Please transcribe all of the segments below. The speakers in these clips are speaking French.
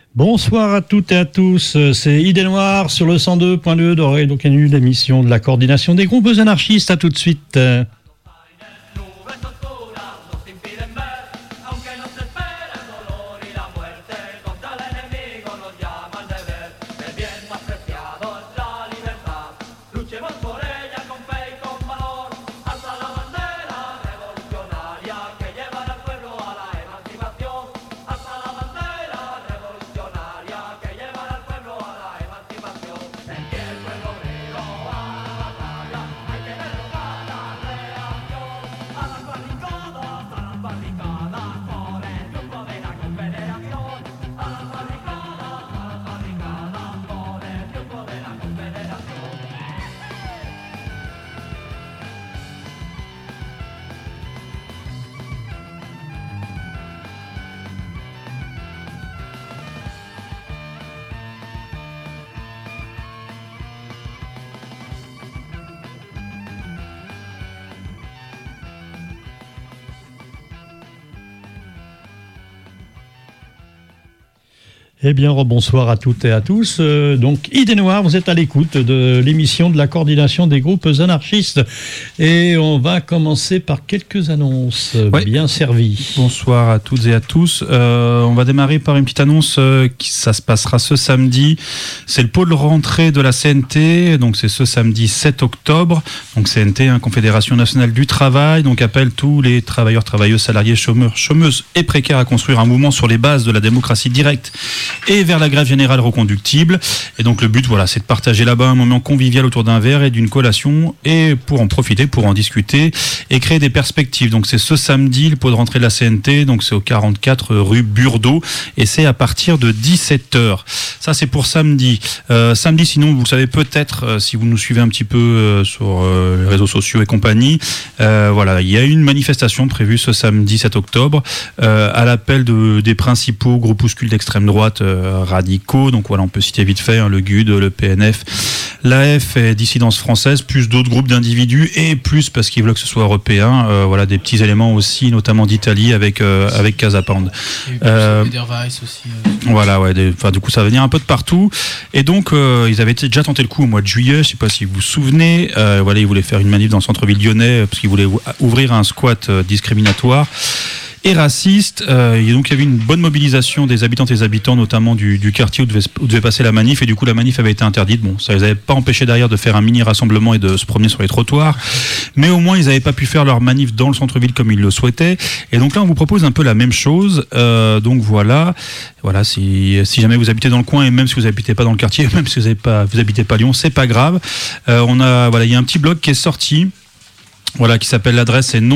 Bonsoir à toutes et à tous, c'est Idée Noire sur le 102.2 de Radio Canu, l'émission de la coordination des groupes anarchistes. À tout de suite. Eh bien, rebonsoir à toutes et à tous. Donc, Idée Noire, vous êtes à l'écoute de l'émission de la coordination des groupes anarchistes. Et on va commencer par quelques annonces bien servies. Bonsoir à toutes et à tous. On va démarrer par une petite annonce. Ça se passera ce samedi. C'est le pôle rentrée de la CNT. Donc, c'est ce samedi 7 octobre. Donc, CNT, Confédération Nationale du Travail. Donc, appelle tous les travailleurs, travailleuses, salariés, chômeurs, chômeuses et précaires à construire un mouvement sur les bases de la démocratie directe et vers la grève générale reconductible. Et donc le but, voilà, c'est de partager là-bas un moment convivial autour d'un verre et d'une collation, et pour en profiter, pour en discuter et créer des perspectives. Donc c'est ce samedi, le pot de rentrée de la CNT, donc c'est au 44 rue Burdeau, et c'est à partir de 17h. Ça, c'est pour samedi. Samedi, sinon, vous le savez peut-être, si vous nous suivez un petit peu sur les réseaux sociaux et compagnie, voilà, il y a une manifestation prévue ce samedi 7 octobre à l'appel des principaux groupuscules d'extrême droite radicaux. Donc voilà, on peut citer vite fait le GUD, le PNF, l'AF et Dissidence française, plus d'autres groupes d'individus, et plus parce qu'ils veulent que ce soit européen. Voilà, des petits éléments aussi, notamment d'Italie avec Casa Pound. Edelweiss aussi. Voilà, ouais. Du coup, ça va venir un peu de partout. Et donc, ils avaient déjà tenté le coup au mois de juillet. Je ne sais pas si vous vous souvenez. Voilà, ils voulaient faire une manif dans le centre-ville lyonnais parce qu'ils voulaient ouvrir un squat discriminatoire et raciste. Et donc il y avait une bonne mobilisation des habitantes et des habitants, notamment du quartier où devait passer la manif, et du coup la manif avait été interdite. Bon, ça les avait pas empêchés derrière de faire un mini rassemblement et de se promener sur les trottoirs, mais au moins ils n'avaient pas pu faire leur manif dans le centre-ville comme ils le souhaitaient. Et donc là on vous propose un peu la même chose. Donc voilà, si jamais vous habitez dans le coin, et même si vous habitez pas dans le quartier, même si vous habitez pas Lyon, c'est pas grave. Il y a un petit blog qui est sorti. Voilà, qui s'appelle, l'adresse est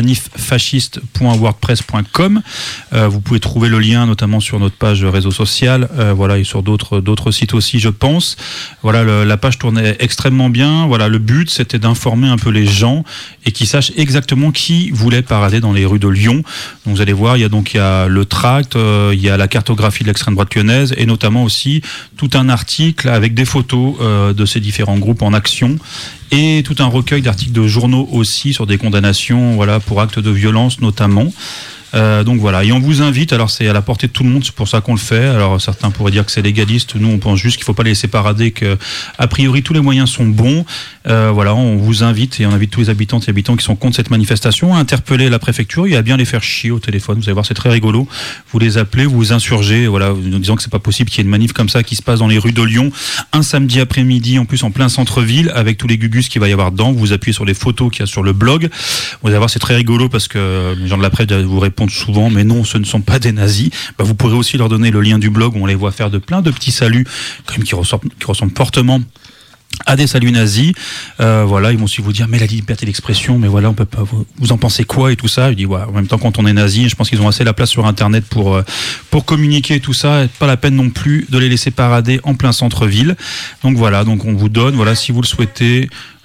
non-à-la-manif-fasciste.wordpress.com. Vous pouvez trouver le lien notamment sur notre page réseau social, et sur d'autres sites aussi, je pense. Voilà, la page tournait extrêmement bien. Voilà, le but, c'était d'informer un peu les gens et qu'ils sachent exactement qui voulait parader dans les rues de Lyon. Donc vous allez voir, il y a le tract, il y a la cartographie de l'extrême droite lyonnaise, et notamment aussi tout un article avec des photos de ces différents groupes en action, et tout un recueil d'articles de journaux aussi sur des condamnations, pour actes de violence notamment. Donc voilà, et on vous invite, alors c'est à la portée de tout le monde, c'est pour ça qu'on le fait. Alors certains pourraient dire que c'est légaliste, nous on pense juste qu'il ne faut pas les laisser parader, que a priori tous les moyens sont bons. On vous invite, et on invite tous les habitantes et habitants qui sont contre cette manifestation à interpeller la préfecture et à bien les faire chier au téléphone. Vous allez voir, c'est très rigolo. Vous les appelez, vous vous insurgez, en disant que c'est pas possible qu'il y ait une manif comme ça qui se passe dans les rues de Lyon un samedi après-midi, en plus en plein centre-ville, avec tous les gugus qu'il va y avoir dedans. Vous appuyez sur les photos qu'il y a sur le blog. Vous allez voir, c'est très rigolo parce que les gens de la presse vous répondent souvent, mais non, ce ne sont pas des nazis. Vous pourrez aussi leur donner le lien du blog où on les voit faire plein de petits saluts quand même qui ressemblent fortement à des saluts nazis. Ils vont aussi vous dire, mais la liberté d'expression, mais voilà, on peut pas, vous en pensez quoi et tout ça. Je dis, en même temps, quand on est nazi, je pense qu'ils ont assez la place sur Internet pour communiquer et tout ça. Pas la peine non plus de les laisser parader en plein centre-ville. Donc voilà, donc on vous donne, si vous le souhaitez,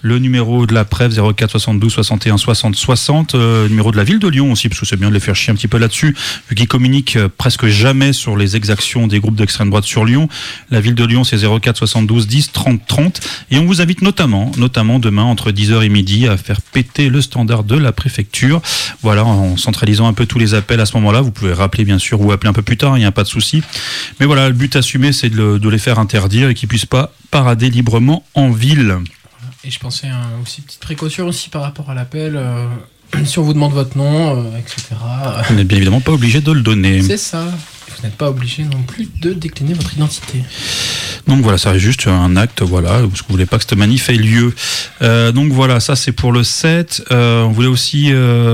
le numéro de la PREV 04 72 61 60 60, numéro de la ville de Lyon aussi, parce que c'est bien de les faire chier un petit peu là-dessus, vu qu'ils communiquent presque jamais sur les exactions des groupes d'extrême droite sur Lyon. La ville de Lyon, c'est 04 72 10 30 30. Et on vous invite notamment demain entre 10h et midi à faire péter le standard de la préfecture. Voilà, en centralisant un peu tous les appels à ce moment-là. Vous pouvez rappeler bien sûr ou appeler un peu plus tard, il n'y a pas de souci. Mais voilà, le but assumé, c'est de les faire interdire et qu'ils puissent pas parader librement en ville. Et je pensais aussi petite précaution aussi par rapport à l'appel. Si on vous demande votre nom, etc. Vous n'êtes bien évidemment pas obligé de le donner. C'est ça. Vous n'êtes pas obligé non plus de décliner votre identité. Donc voilà, ça reste juste un acte, voilà, parce que vous voulez pas que cette manif ait lieu. Donc voilà, ça c'est pour le 7. On voulait aussi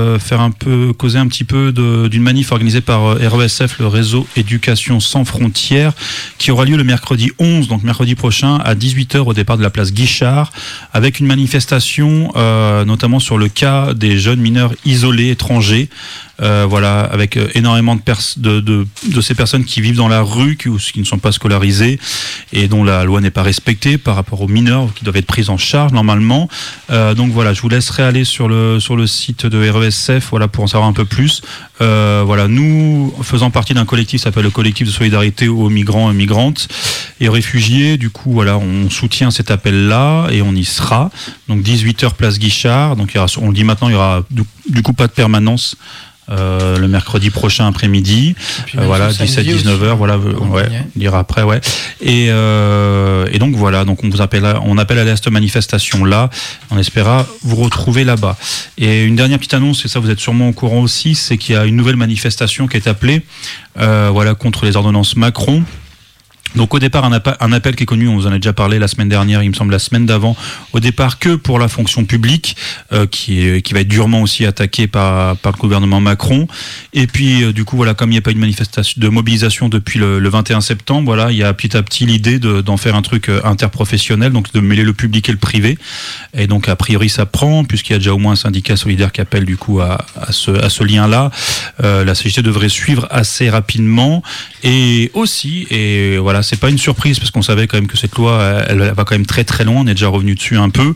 causer un petit peu d'une manif organisée par RESF, le réseau Éducation sans frontières, qui aura lieu le mercredi 11, donc mercredi prochain, à 18h au départ de la place Guichard, avec une manifestation notamment sur le cas des jeunes mineurs isolés étrangers. Voilà, avec énormément de ces personnes qui vivent dans la rue, qui ne sont pas scolarisées et dont la loi n'est pas respectée par rapport aux mineurs qui doivent être pris en charge normalement. Donc voilà, je vous laisserai aller sur le site de RESF, voilà, pour en savoir un peu plus. Voilà, nous faisant partie d'un collectif qui s'appelle le collectif de solidarité aux migrants et migrantes et réfugiés. Du coup, voilà, on soutient cet appel-là et on y sera. Donc 18h place Guichard. Donc on le dit maintenant, il y aura du coup pas de permanence. Le mercredi prochain après-midi, voilà, 17-19h, voilà, ouais, dire après, ouais. Et donc voilà, donc on appelle à cette manifestation là, on espéra vous retrouver là-bas. Et une dernière petite annonce, et ça vous êtes sûrement au courant aussi, c'est qu'il y a une nouvelle manifestation qui est appelée, voilà, contre les ordonnances Macron. Donc au départ un appel qui est connu, on vous en a déjà parlé la semaine dernière, il me semble la semaine d'avant, au départ que pour la fonction publique, qui va être durement aussi attaquée par le gouvernement Macron. Et puis du coup voilà, comme il n'y a pas eu de manifestation, de mobilisation depuis le 21 septembre, voilà, il y a petit à petit l'idée d'en faire un truc interprofessionnel, donc de mêler le public et le privé. Et donc a priori ça prend, puisqu'il y a déjà au moins un syndicat solidaire qui appelle du coup à ce lien-là. La CGT devrait suivre assez rapidement. Et aussi, et voilà, c'est pas une surprise parce qu'on savait quand même que cette loi, elle va quand même très très loin. On est déjà revenu dessus un peu,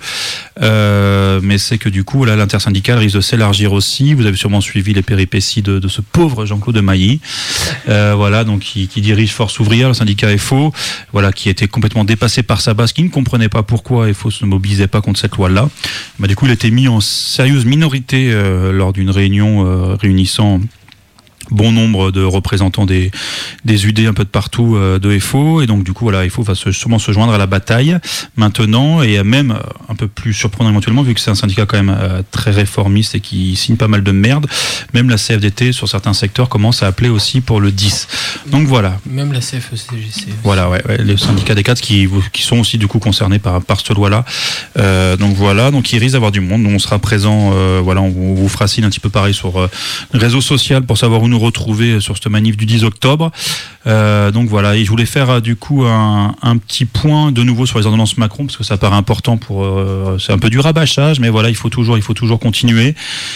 mais c'est que du coup, là, l'intersyndicale risque de s'élargir aussi. Vous avez sûrement suivi les péripéties de ce pauvre Jean-Claude Mailly, voilà, donc qui dirige Force Ouvrière, le syndicat FO, voilà, qui était complètement dépassé par sa base, qui ne comprenait pas pourquoi FO se mobilisait pas contre cette loi-là. Bah, du coup, il a été mis en sérieuse minorité lors d'une réunion réunissant bon nombre de représentants des UD un peu de partout de FO, et donc du coup voilà, FO va sûrement se joindre à la bataille maintenant, et même un peu plus surprenant éventuellement, vu que c'est un syndicat quand même très réformiste et qui signe pas mal de merde, même la CFDT sur certains secteurs commence à appeler aussi pour le 10. Donc voilà. Même la CFE-CGC. Voilà, ouais, les syndicats des cadres qui sont aussi du coup concernés par cette loi-là. Donc voilà, donc il risque d'avoir du monde. Nous on sera présent, voilà, on vous fera signe un petit peu pareil sur le réseau social pour savoir où nous retrouver sur cette manif du 10 octobre. Donc voilà, et je voulais faire du coup un petit point de nouveau sur les ordonnances Macron, parce que ça paraît important c'est un peu du rabâchage, mais voilà, il faut toujours continuer.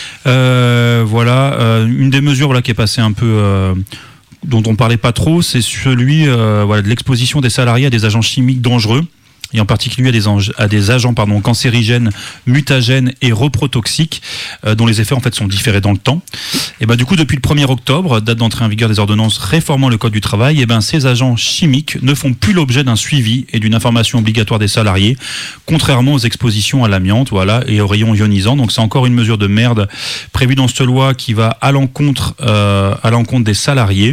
Voilà, une des mesures voilà, qui est passée un peu dont on parlait pas trop, c'est celui voilà, de l'exposition des salariés à des agents chimiques dangereux, et en particulier à des agents cancérigènes, mutagènes et reprotoxiques, dont les effets en fait sont différés dans le temps. Et du coup, depuis le 1er octobre, date d'entrée en vigueur des ordonnances réformant le code du travail, ces agents chimiques ne font plus l'objet d'un suivi et d'une information obligatoire des salariés, contrairement aux expositions à l'amiante, voilà, et aux rayons ionisants. Donc c'est encore une mesure de merde prévue dans cette loi qui va à l'encontre des salariés.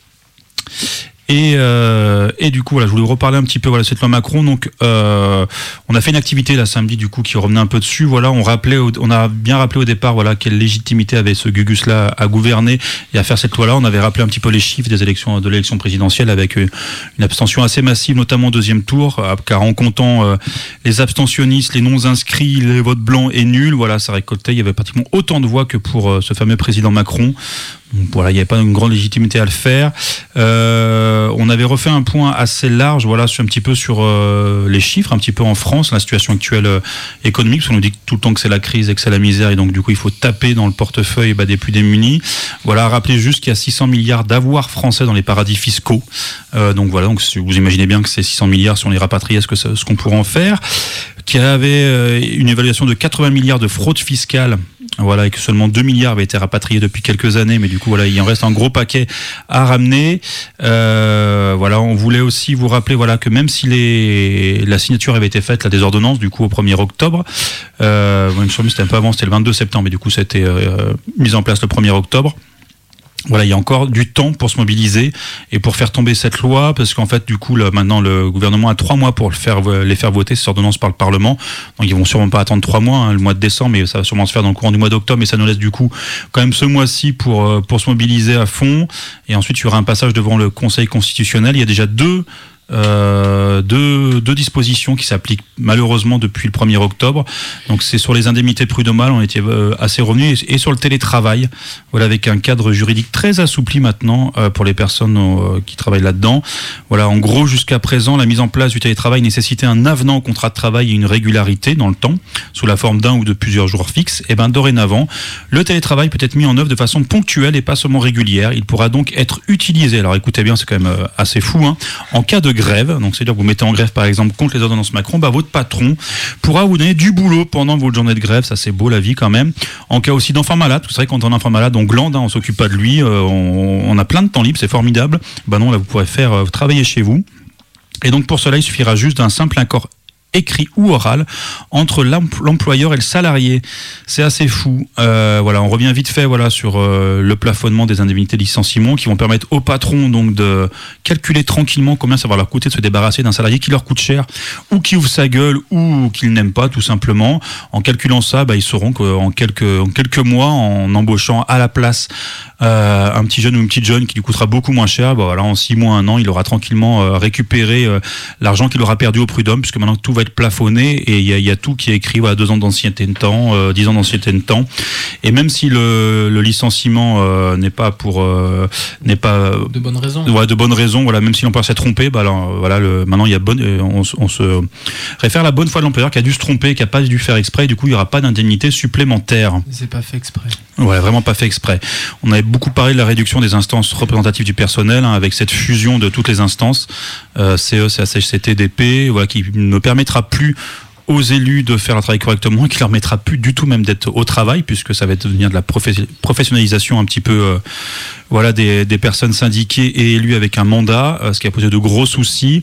Et du coup, voilà, je voulais vous reparler un petit peu, voilà, cette loi Macron. Donc, on a fait une activité là samedi, du coup, qui revenait un peu dessus. Voilà, on a bien rappelé au départ, voilà, quelle légitimité avait ce Gugus là à gouverner et à faire cette loi-là. On avait rappelé un petit peu les chiffres de l'élection présidentielle, avec une abstention assez massive, notamment au deuxième tour, car en comptant les abstentionnistes, les non inscrits, les votes blancs et nuls, voilà, ça récoltait. Il y avait pratiquement autant de voix que pour ce fameux président Macron. Donc voilà, il n'y avait pas une grande légitimité à le faire. On avait refait un point assez large, voilà, un petit peu sur les chiffres, un petit peu en France, la situation actuelle économique, parce qu'on nous dit tout le temps que c'est la crise et que c'est la misère, et donc du coup il faut taper dans le portefeuille des plus démunis. Voilà, rappelez juste qu'il y a 600 milliards d'avoirs français dans les paradis fiscaux. Donc voilà, donc vous imaginez bien que ces 600 milliards, si on les rapatrie, ce qu'on pourrait en faire. qui avait une évaluation de 80 milliards de fraude fiscale. Voilà, et que seulement 2 milliards avaient été rapatriés depuis quelques années, mais du coup, voilà, il en reste un gros paquet à ramener. Voilà, on voulait aussi vous rappeler, voilà, que même si la signature avait été faite, là, des ordonnances, du coup, au 1er octobre, il me semble que c'était un peu avant, c'était le 22 septembre, mais du coup, ça a été mis en place le 1er octobre. Voilà, il y a encore du temps pour se mobiliser et pour faire tomber cette loi, parce qu'en fait, du coup, maintenant, le gouvernement a 3 mois pour les faire voter, ces ordonnances par le Parlement. Donc, ils vont sûrement pas attendre 3 mois, le mois de décembre, mais ça va sûrement se faire dans le courant du mois d'octobre, mais ça nous laisse du coup quand même ce mois-ci pour se mobiliser à fond. Et ensuite, il y aura un passage devant le Conseil constitutionnel. Il y a déjà deux dispositions qui s'appliquent malheureusement depuis le 1er octobre. Donc c'est sur les indemnités prud'homales, on était assez revenus, et sur le télétravail, voilà, avec un cadre juridique très assoupli maintenant pour les personnes qui travaillent là-dedans. Voilà, en gros, jusqu'à présent, la mise en place du télétravail nécessitait un avenant au contrat de travail et une régularité dans le temps, sous la forme d'un ou de plusieurs jours fixes. Et ben dorénavant, le télétravail peut être mis en œuvre de façon ponctuelle et pas seulement régulière. Il pourra donc être utilisé, alors écoutez bien, c'est quand même assez fou, hein, en cas de grève. Donc c'est-à-dire que vous mettez en grève par exemple contre les ordonnances Macron, votre patron pourra vous donner du boulot pendant votre journée de grève. Ça, c'est beau la vie quand même. En cas aussi d'enfant malade, vous savez, quand on a un enfant malade, on glande, on s'occupe pas de lui, on a plein de temps libre, c'est formidable. Non, là vous pourrez travailler chez vous. Et donc pour cela, il suffira juste d'un simple accord écrit ou oral entre l'employeur et le salarié. C'est assez fou. Voilà, on revient vite fait, voilà, sur le plafonnement des indemnités de licenciement qui vont permettre aux patrons donc de calculer tranquillement combien ça va leur coûter de se débarrasser d'un salarié qui leur coûte cher ou qui ouvre sa gueule ou qu'ils n'aiment pas, tout simplement. En calculant ça, ils sauront qu'en quelques mois, en embauchant à la place un petit jeune ou une petite jeune qui lui coûtera beaucoup moins cher, voilà, en 6 mois, 1 an, il aura tranquillement récupéré l'argent qu'il aura perdu au prud'homme, puisque maintenant tout va être plafonné et il y a tout qui est écrit, voilà, 2 ans d'ancienneté de temps, 10 ans d'ancienneté de temps. Et même si le licenciement n'est pas de bonnes raisons. Ouais, de bonnes raisons, voilà, même si l'employeur s'est trompé, alors, voilà, maintenant il y a on se réfère à la bonne foi de l'employeur qui a dû se tromper, qui a pas dû faire exprès, et du coup il n'y aura pas d'indemnité supplémentaire. C'est pas fait exprès. Ouais, vraiment pas fait exprès. On avait beaucoup parlé de la réduction des instances représentatives du personnel, avec cette fusion de toutes les instances, CE, CHCT, DP, voilà, qui ne permettra plus aux élus de faire leur travail correctement et qui leur mettra plus du tout même d'être au travail, puisque ça va devenir de la professionnalisation un petit peu voilà, des personnes syndiquées et élues avec un mandat, ce qui a posé de gros soucis.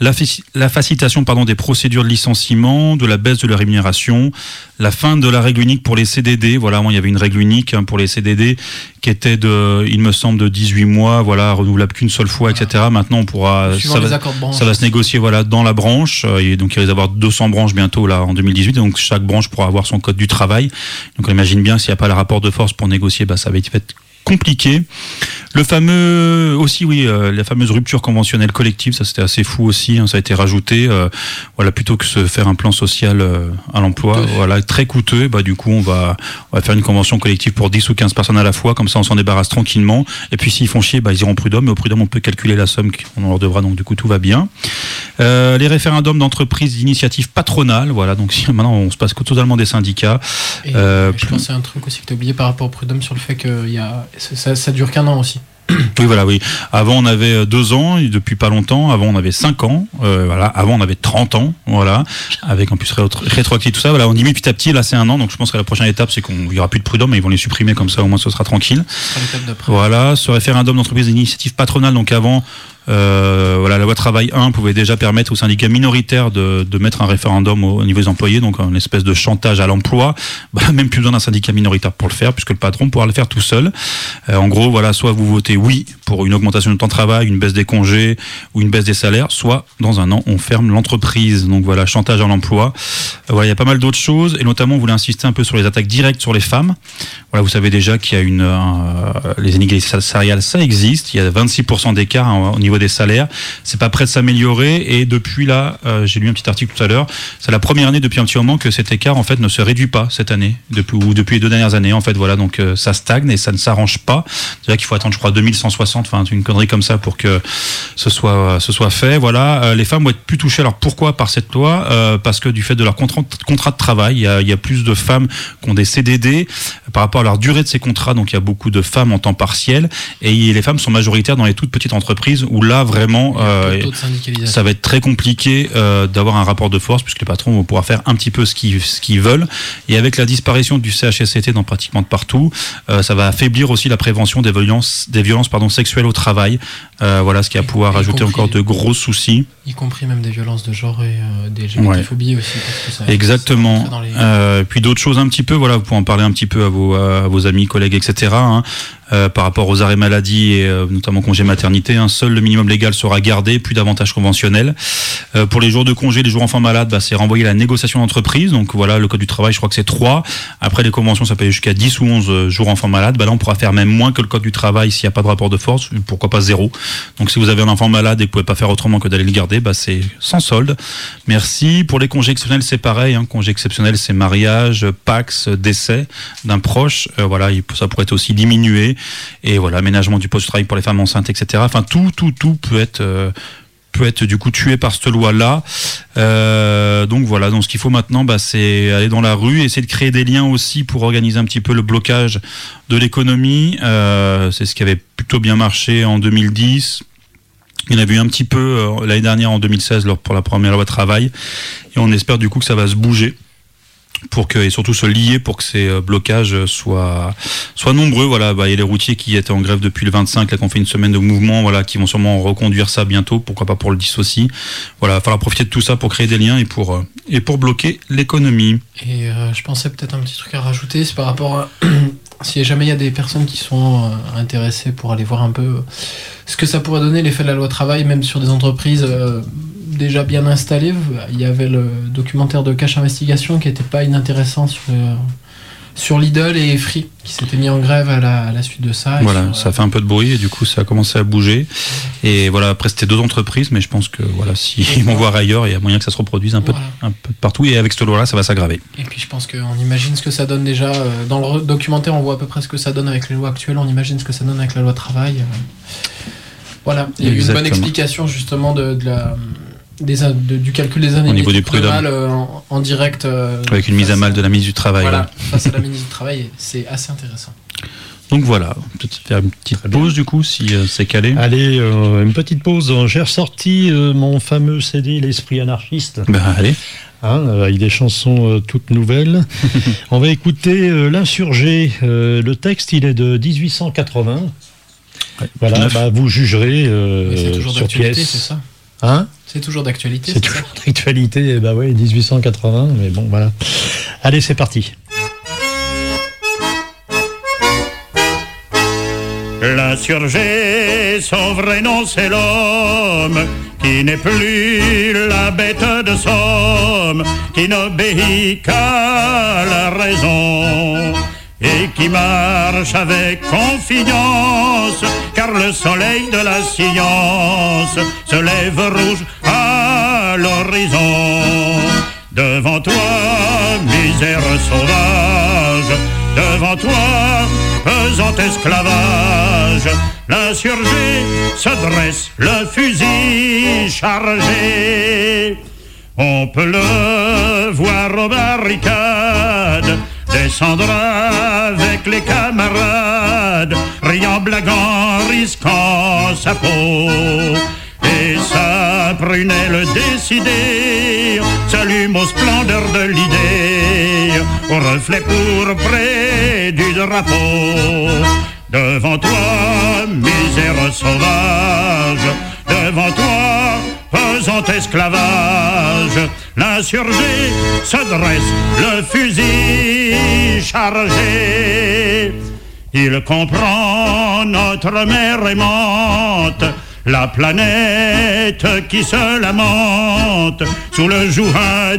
La facilitation des procédures de licenciement, de la baisse de la rémunération, la fin de la règle unique pour les CDD. Voilà, il y avait une règle unique pour les CDD qui était il me semble, de 18 mois, voilà, renouvelable qu'une seule fois, etc. Maintenant, on pourra, ça va se négocier, voilà, dans la branche, et donc il va y avoir 200 branches bientôt là en 2018, donc chaque branche pourra avoir son code du travail. Donc on imagine bien, s'il n'y a pas le rapport de force pour négocier, ça va être compliqué. Le fameux aussi, la fameuse rupture conventionnelle collective, ça c'était assez fou aussi, ça a été rajouté, voilà, plutôt que se faire un plan social à l'emploi, voilà, très coûteux, du coup on va faire une convention collective pour 10 ou 15 personnes à la fois, comme ça on s'en débarrasse tranquillement, et puis s'ils font chier, ils iront au prud'homme, mais au prud'homme on peut calculer la somme qu'on leur devra, donc du coup tout va bien. Les référendums d'entreprises d'initiative patronale, voilà, donc maintenant on se passe totalement des syndicats. Et je pense que c'est un truc aussi que tu as oublié par rapport au prud'homme, sur le fait que ça dure qu'un an aussi. Oui, voilà, oui. Avant, on avait 2 ans, et depuis pas longtemps. Avant, on avait 5 ans. Voilà. Avant, on avait 30 ans. Voilà. Avec en plus rétroactif, tout ça. Voilà. On diminue petit à petit. Là, c'est 1 an. Donc, je pense que la prochaine étape, c'est qu'il n'y aura plus de prud'homme, mais ils vont les supprimer comme ça. Au moins, ce sera tranquille. Ce sera l'étape d'après. Voilà. Ce référendum d'entreprise d'initiative patronale. Donc, avant, voilà, la loi travail 1 pouvait déjà permettre aux syndicats minoritaires de mettre un référendum au niveau des employés, donc une espèce de chantage à l'emploi. Même plus besoin d'un syndicat minoritaire pour le faire, puisque le patron pourra le faire tout seul. En gros, voilà, soit vous votez oui pour une augmentation du temps de travail, une baisse des congés ou une baisse des salaires, soit dans 1 an on ferme l'entreprise. Donc voilà, chantage à l'emploi. Voilà, il y a pas mal d'autres choses, et notamment on voulait insister un peu sur les attaques directes sur les femmes. Voilà, vous savez déjà qu'il y a les inégalités salariales, ça existe. Il y a 26% d'écart au niveau des salaires. C'est pas prêt de s'améliorer, et depuis là, j'ai lu un petit article tout à l'heure, c'est la première année depuis un petit moment que cet écart en fait ne se réduit pas cette année, depuis les 2 dernières années en fait, voilà, donc ça stagne et ça ne s'arrange pas. C'est-à-dire qu'il faut attendre, je crois, 2160, enfin une connerie comme ça pour que ce soit fait. Voilà, les femmes vont être plus touchées. Alors pourquoi par cette loi? Parce que du fait de leur contrat de travail, il y a plus de femmes qui ont des CDD par rapport à leur durée de ces contrats, donc il y a beaucoup de femmes en temps partiel, et les femmes sont majoritaires dans les toutes petites entreprises où là, vraiment, taux de syndicalisation. ça va être très compliqué d'avoir un rapport de force, puisque les patrons vont pouvoir faire un petit peu ce qu'ils veulent. Et avec la disparition du CHSCT dans pratiquement partout, ça va affaiblir aussi la prévention des violences sexuelles au travail. Voilà, ce qui va pouvoir ajouter encore de gros soucis. Y compris même des violences de genre et des LGBTphobies aussi. Parce que ça, exactement. ça dans les... Puis d'autres choses un petit peu, voilà, vous pouvez en parler un petit peu à vos amis, collègues, etc. Par rapport aux arrêts maladie et notamment congé maternité, seul le minimum légal sera gardé, plus d'avantages conventionnels. Pour les jours de congé, les jours enfants malades, c'est renvoyé à la négociation d'entreprise. Donc voilà, le code du travail, je crois que c'est 3. Après les conventions, ça peut aller jusqu'à 10 ou 11 jours enfants malades. Là, on pourra faire même moins que le code du travail s'il n'y a pas de rapport de force. Pourquoi pas 0. Donc si vous avez un enfant malade et que vous pouvez pas faire autrement que d'aller le garder, c'est sans solde. Merci. Pour les congés exceptionnels, c'est pareil. Congé exceptionnel, c'est mariage, Pacs, décès d'un proche. Voilà, ça pourrait être aussi diminué. Et voilà, aménagement du poste de travail pour les femmes enceintes, etc. Enfin, tout peut être du coup tué par cette loi-là. Donc voilà, donc ce qu'il faut maintenant, c'est aller dans la rue, essayer de créer des liens aussi pour organiser un petit peu le blocage de l'économie. C'est ce qui avait plutôt bien marché en 2010. Il y en avait eu un petit peu l'année dernière en 2016 pour la première loi travail. Et on espère du coup que ça va se bouger. Et surtout se lier pour que ces blocages soient nombreux. Voilà, il y a les routiers qui étaient en grève depuis le 25, là qu'on fait une semaine de mouvement, voilà, qui vont sûrement reconduire ça bientôt, pourquoi pas pour le 10 aussi. Voilà, il va falloir profiter de tout ça pour créer des liens et pour bloquer l'économie. Et je pensais peut-être un petit truc à rajouter, c'est par rapport à si jamais il y a des personnes qui sont intéressées pour aller voir un peu ce que ça pourrait donner l'effet de la loi travail, même sur des entreprises déjà bien installé. Il y avait le documentaire de Cache Investigation qui était pas inintéressant sur Lidl et Free qui s'étaient mis en grève à la suite de ça. Voilà, ça fait un peu de bruit et du coup ça a commencé à bouger. Et voilà, après c'était 2 entreprises, mais je pense que voilà, s'ils vont voir ailleurs, il y a moyen que ça se reproduise un peu partout. Et avec cette loi-là, ça va s'aggraver. Et puis je pense qu'on imagine ce que ça donne déjà. Dans le documentaire, on voit à peu près ce que ça donne avec les lois actuelles. On imagine ce que ça donne avec la loi travail. Voilà, il y a eu une bonne explication justement du calcul des années au niveau du prud'homme en direct avec une mise à mal de la ministre du Travail. Voilà, face à la ministre du Travail, c'est assez intéressant. Donc voilà, peut-être faire une petite pause du coup si c'est calé. Allez, une petite pause. J'ai ressorti mon fameux CD L'Esprit Anarchiste. Allez. Avec des chansons toutes nouvelles. On va écouter L'Insurgé. Le texte, il est de 1880. Ouais, voilà, vous jugerez c'est toujours sur d'actualité, pièce. c'est ça. C'est toujours d'actualité. C'est toujours d'actualité, 1880, mais bon, voilà. Allez, c'est parti. L'insurgé, son vrai nom c'est l'homme, qui n'est plus la bête de somme, qui n'obéit qu'à la raison, et qui marche avec confiance, car le soleil de la science se lève rouge à l'horizon. Devant toi, misère sauvage, devant toi, pesant esclavage, l'insurgé se dresse, le fusil chargé. On peut le voir aux barricades, descendre avec les camarades, riant, blaguant, risquant sa peau. Et sa prunelle décidée s'allume aux splendeurs de l'idée, au reflet pourpré du drapeau. Devant toi, misère sauvage, devant toi, pesant esclavage, l'insurgé se dresse, le fusil chargé. Il comprend notre mère aimante, la planète qui se lamente sous le joug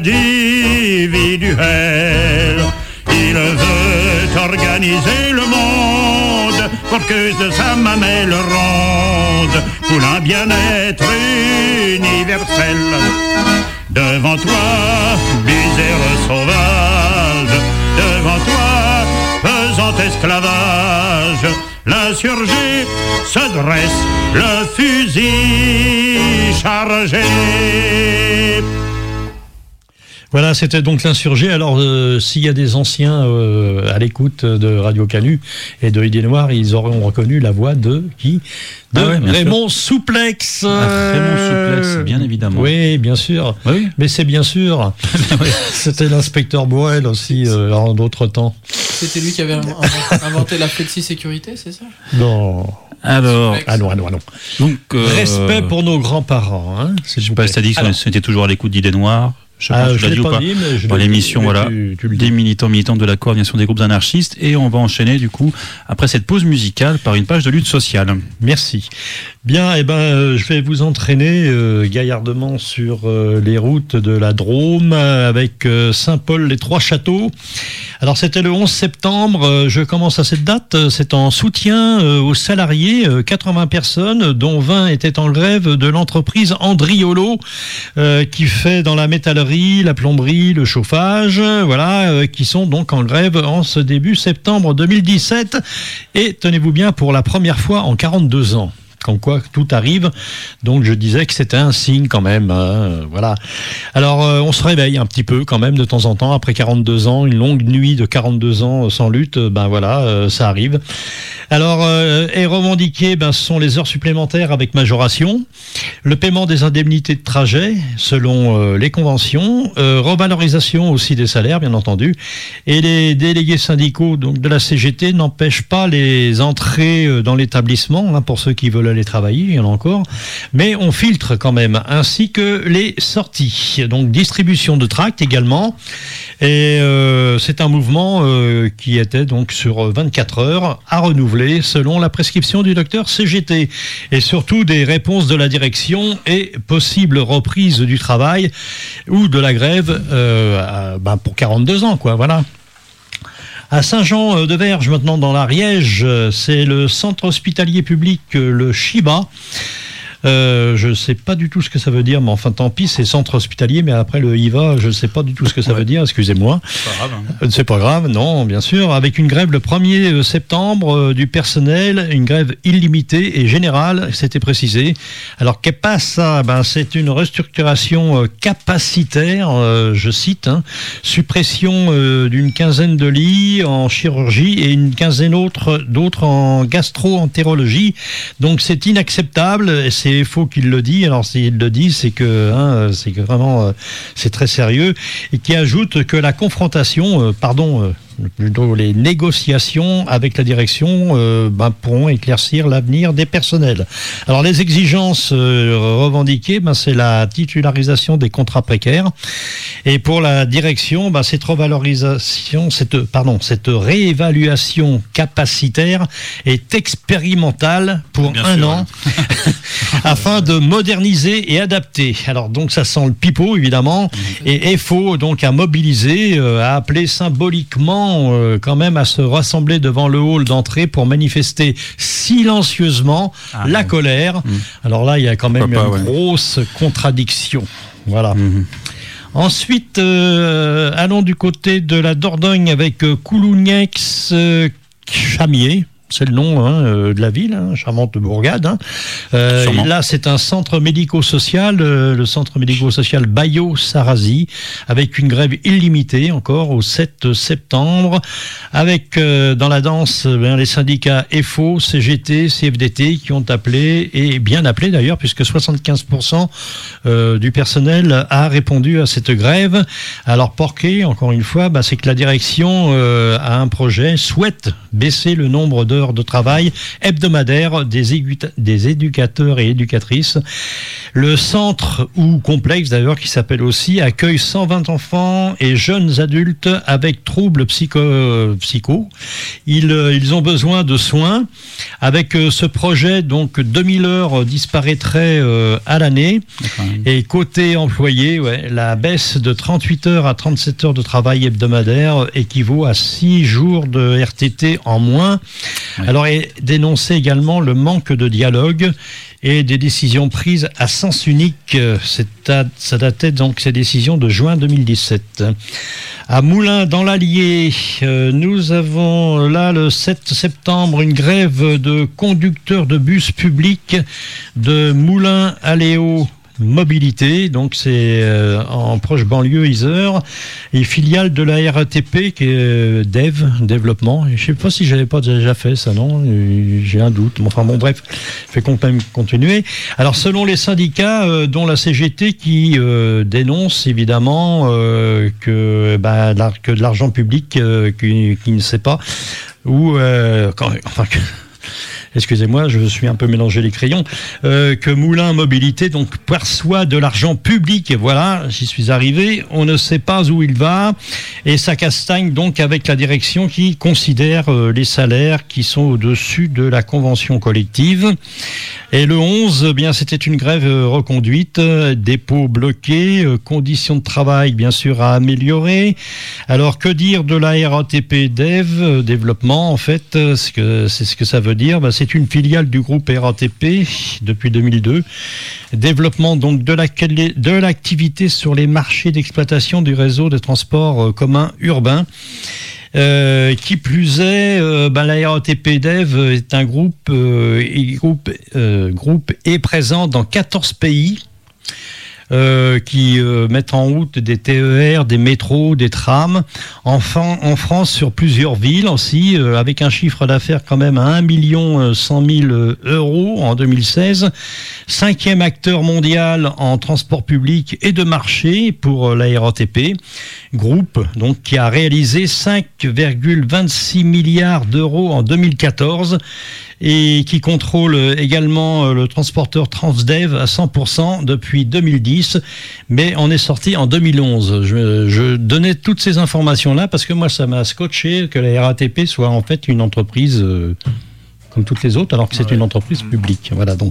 individuel. Il veut organiser le monde pour que de sa mamelle ronde coule un bien-être universel. Devant toi, misère sauvage, devant toi, pesant esclavage, l'insurgé se dresse, le fusil chargé. Voilà, c'était donc l'insurgé. Alors, s'il y a des anciens à l'écoute de Radio Canu et de Idées Noires, ils auront reconnu la voix de qui ? De Raymond Souplex. Raymond Souplex, bien évidemment. Oui, bien sûr. Oui. Mais c'est bien sûr. C'était l'inspecteur Borel aussi en d'autres temps. C'était lui qui avait inventé la flexi-sécurité, c'est ça ? Non. Alors, non. Donc, respect pour nos grands-parents. Hein, je sais pas si t'as dit que c'était toujours à l'écoute d'Idées Noires. Je pense que je l'ai dit ou pas. Dans l'émission, voilà, des militantes de la coordination des groupes anarchistes. Et on va enchaîner, du coup, après cette pause musicale, par une page de lutte sociale. Merci. Bien, je vais vous entraîner gaillardement sur les routes de la Drôme avec Saint-Paul, les Trois Châteaux. Alors, c'était le 11 septembre. Je commence à cette date. C'est en soutien aux salariés, 80 personnes, dont 20 étaient en grève de l'entreprise Andriolo, qui fait dans la métallerie, la plomberie, le chauffage, qui sont donc en grève en ce début septembre 2017. Et tenez-vous bien, pour la première fois en 42 ans. Comme quoi tout arrive, donc je disais que c'était un signe quand même, voilà. Alors on se réveille un petit peu quand même de temps en temps après 42 ans, une longue nuit de 42 ans sans lutte, ça arrive. Alors et revendiqué, ce sont les heures supplémentaires avec majoration, le paiement des indemnités de trajet selon les conventions, revalorisation aussi des salaires bien entendu, et les délégués syndicaux donc de la CGT n'empêchent pas les entrées dans l'établissement, pour ceux qui veulent aller travailler, il y en a encore, mais on filtre quand même, ainsi que les sorties. Donc distribution de tracts également, et c'est un mouvement qui était donc sur 24 heures à renouveler selon la prescription du docteur CGT, et surtout des réponses de la direction et possible reprise du travail ou de la grève pour 42 ans, voilà. À Saint-Jean-de-Verge, maintenant dans l'Ariège, c'est le centre hospitalier public, le Chiba. Je ne sais pas du tout ce que ça veut dire, mais enfin tant pis, c'est centre hospitalier, mais après le IVA, je ne sais pas du tout ce que ça veut dire, excusez-moi. C'est pas grave. C'est pas grave, non, bien sûr. Avec une grève le 1er septembre du personnel, une grève illimitée et générale, c'était précisé. Alors qu'est-ce que ça ? C'est une restructuration capacitaire, je cite, suppression d'une quinzaine de lits en chirurgie et une quinzaine d'autres en gastro-entérologie. Donc c'est inacceptable, et c'est faux qu'il le dit. Alors s'il le dit, c'est que vraiment c'est très sérieux, et qui ajoute que la confrontation, plutôt les négociations avec la direction pourront éclaircir l'avenir des personnels. Alors les exigences revendiquées, c'est la titularisation des contrats précaires, et pour la direction, cette revalorisation, cette réévaluation capacitaire est expérimentale pour un an afin de moderniser et adapter. Alors donc ça sent le pipeau évidemment, et FO donc à mobiliser, à appeler symboliquement quand même à se rassembler devant le hall d'entrée pour manifester silencieusement la colère. Alors là, il y a quand même une grosse contradiction. Voilà. Ensuite, allons du côté de la Dordogne avec Coulougnex Chamier. C'est le nom de la ville, charmante bourgade. Là, c'est un centre médico-social, le centre médico-social Bayo-Sarrazy, avec une grève illimitée encore au 7 septembre, avec dans la danse les syndicats FO, CGT, CFDT qui ont appelé, et bien appelé d'ailleurs, puisque 75% du personnel a répondu à cette grève. Alors, porqué, encore une fois, c'est que la direction a un projet, souhaite baisser le nombre d'heures de travail hebdomadaire des éducateurs et éducatrices. Le centre, ou complexe d'ailleurs, qui s'appelle aussi, accueille 120 enfants et jeunes adultes avec troubles psycho. Ils ont besoin de soins. Avec ce projet, donc 2000 heures disparaîtraient à l'année. Et côté employé, la baisse de 38 heures à 37 heures de travail hebdomadaire équivaut à 6 jours de RTT en moins. Alors, et dénoncer également le manque de dialogue et des décisions prises à sens unique. Ça datait donc ces décisions de juin 2017. À Moulins, dans l'Allier, nous avons là le 7 septembre une grève de conducteurs de bus publics de Moulins à Léo Mobilité, donc c'est en proche banlieue Isère, et filiale de la RATP qui est développement. Et je sais pas si j'avais pas déjà fait ça, non, j'ai un doute. Enfin bon, bref, je vais quand même continuer. Alors selon les syndicats, dont la CGT qui dénonce évidemment que de l'argent public qui ne sait pas ou excusez-moi, je suis un peu mélangé les crayons, que Moulin Mobilité donc perçoit de l'argent public, et voilà, j'y suis arrivé, on ne sait pas où il va, et ça castagne donc avec la direction qui considère les salaires qui sont au-dessus de la convention collective. Et le 11, bien c'était une grève reconduite, dépôts bloqués, conditions de travail bien sûr à améliorer. Alors que dire de la RATP développement en fait, c'est ce que ça veut dire. C'est une filiale du groupe RATP depuis 2002. Développement donc de l'activité sur les marchés d'exploitation du réseau de transport commun urbain. Qui plus est, la RATP Dev est un groupe est présent dans 14 pays. Qui mettent en route des TER, des métros, des trams. Enfin, en France, sur plusieurs villes aussi, avec un chiffre d'affaires quand même à 1 100 000 € en 2016. 5e acteur mondial en transport public et de marché pour la RATP. Groupe donc qui a réalisé 5,26 milliards d'euros en 2014. Et qui contrôle également le transporteur Transdev à 100% depuis 2010, mais on est sorti en 2011. Je donnais toutes ces informations-là parce que moi, ça m'a scotché que la RATP soit en fait une entreprise comme toutes les autres, alors que c'est une entreprise publique. Voilà, donc.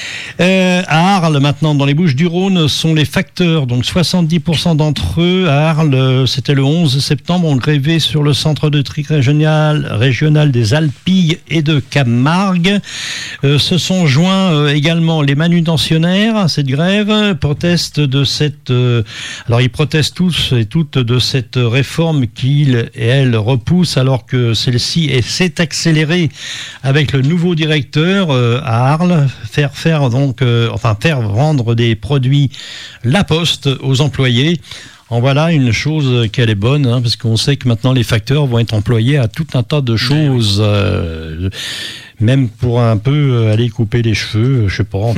À Arles, maintenant, dans les Bouches-du-Rhône, sont les facteurs. Donc 70% d'entre eux, à Arles, c'était le 11 septembre, ont grévé sur le centre de tri régional des Alpilles et de Camargue. Se sont joints également les manutentionnaires à cette grève, protestent de cette... alors ils protestent tous et toutes de cette réforme qu'ils et elles repoussent, alors que celle-ci s'est accélérée avec le nouveau directeur à Arles, faire vendre des produits La Poste aux employés. En voilà une chose qu'elle est bonne, parce qu'on sait que maintenant les facteurs vont être employés à tout un tas de choses, même pour un peu aller couper les cheveux, je sais pas,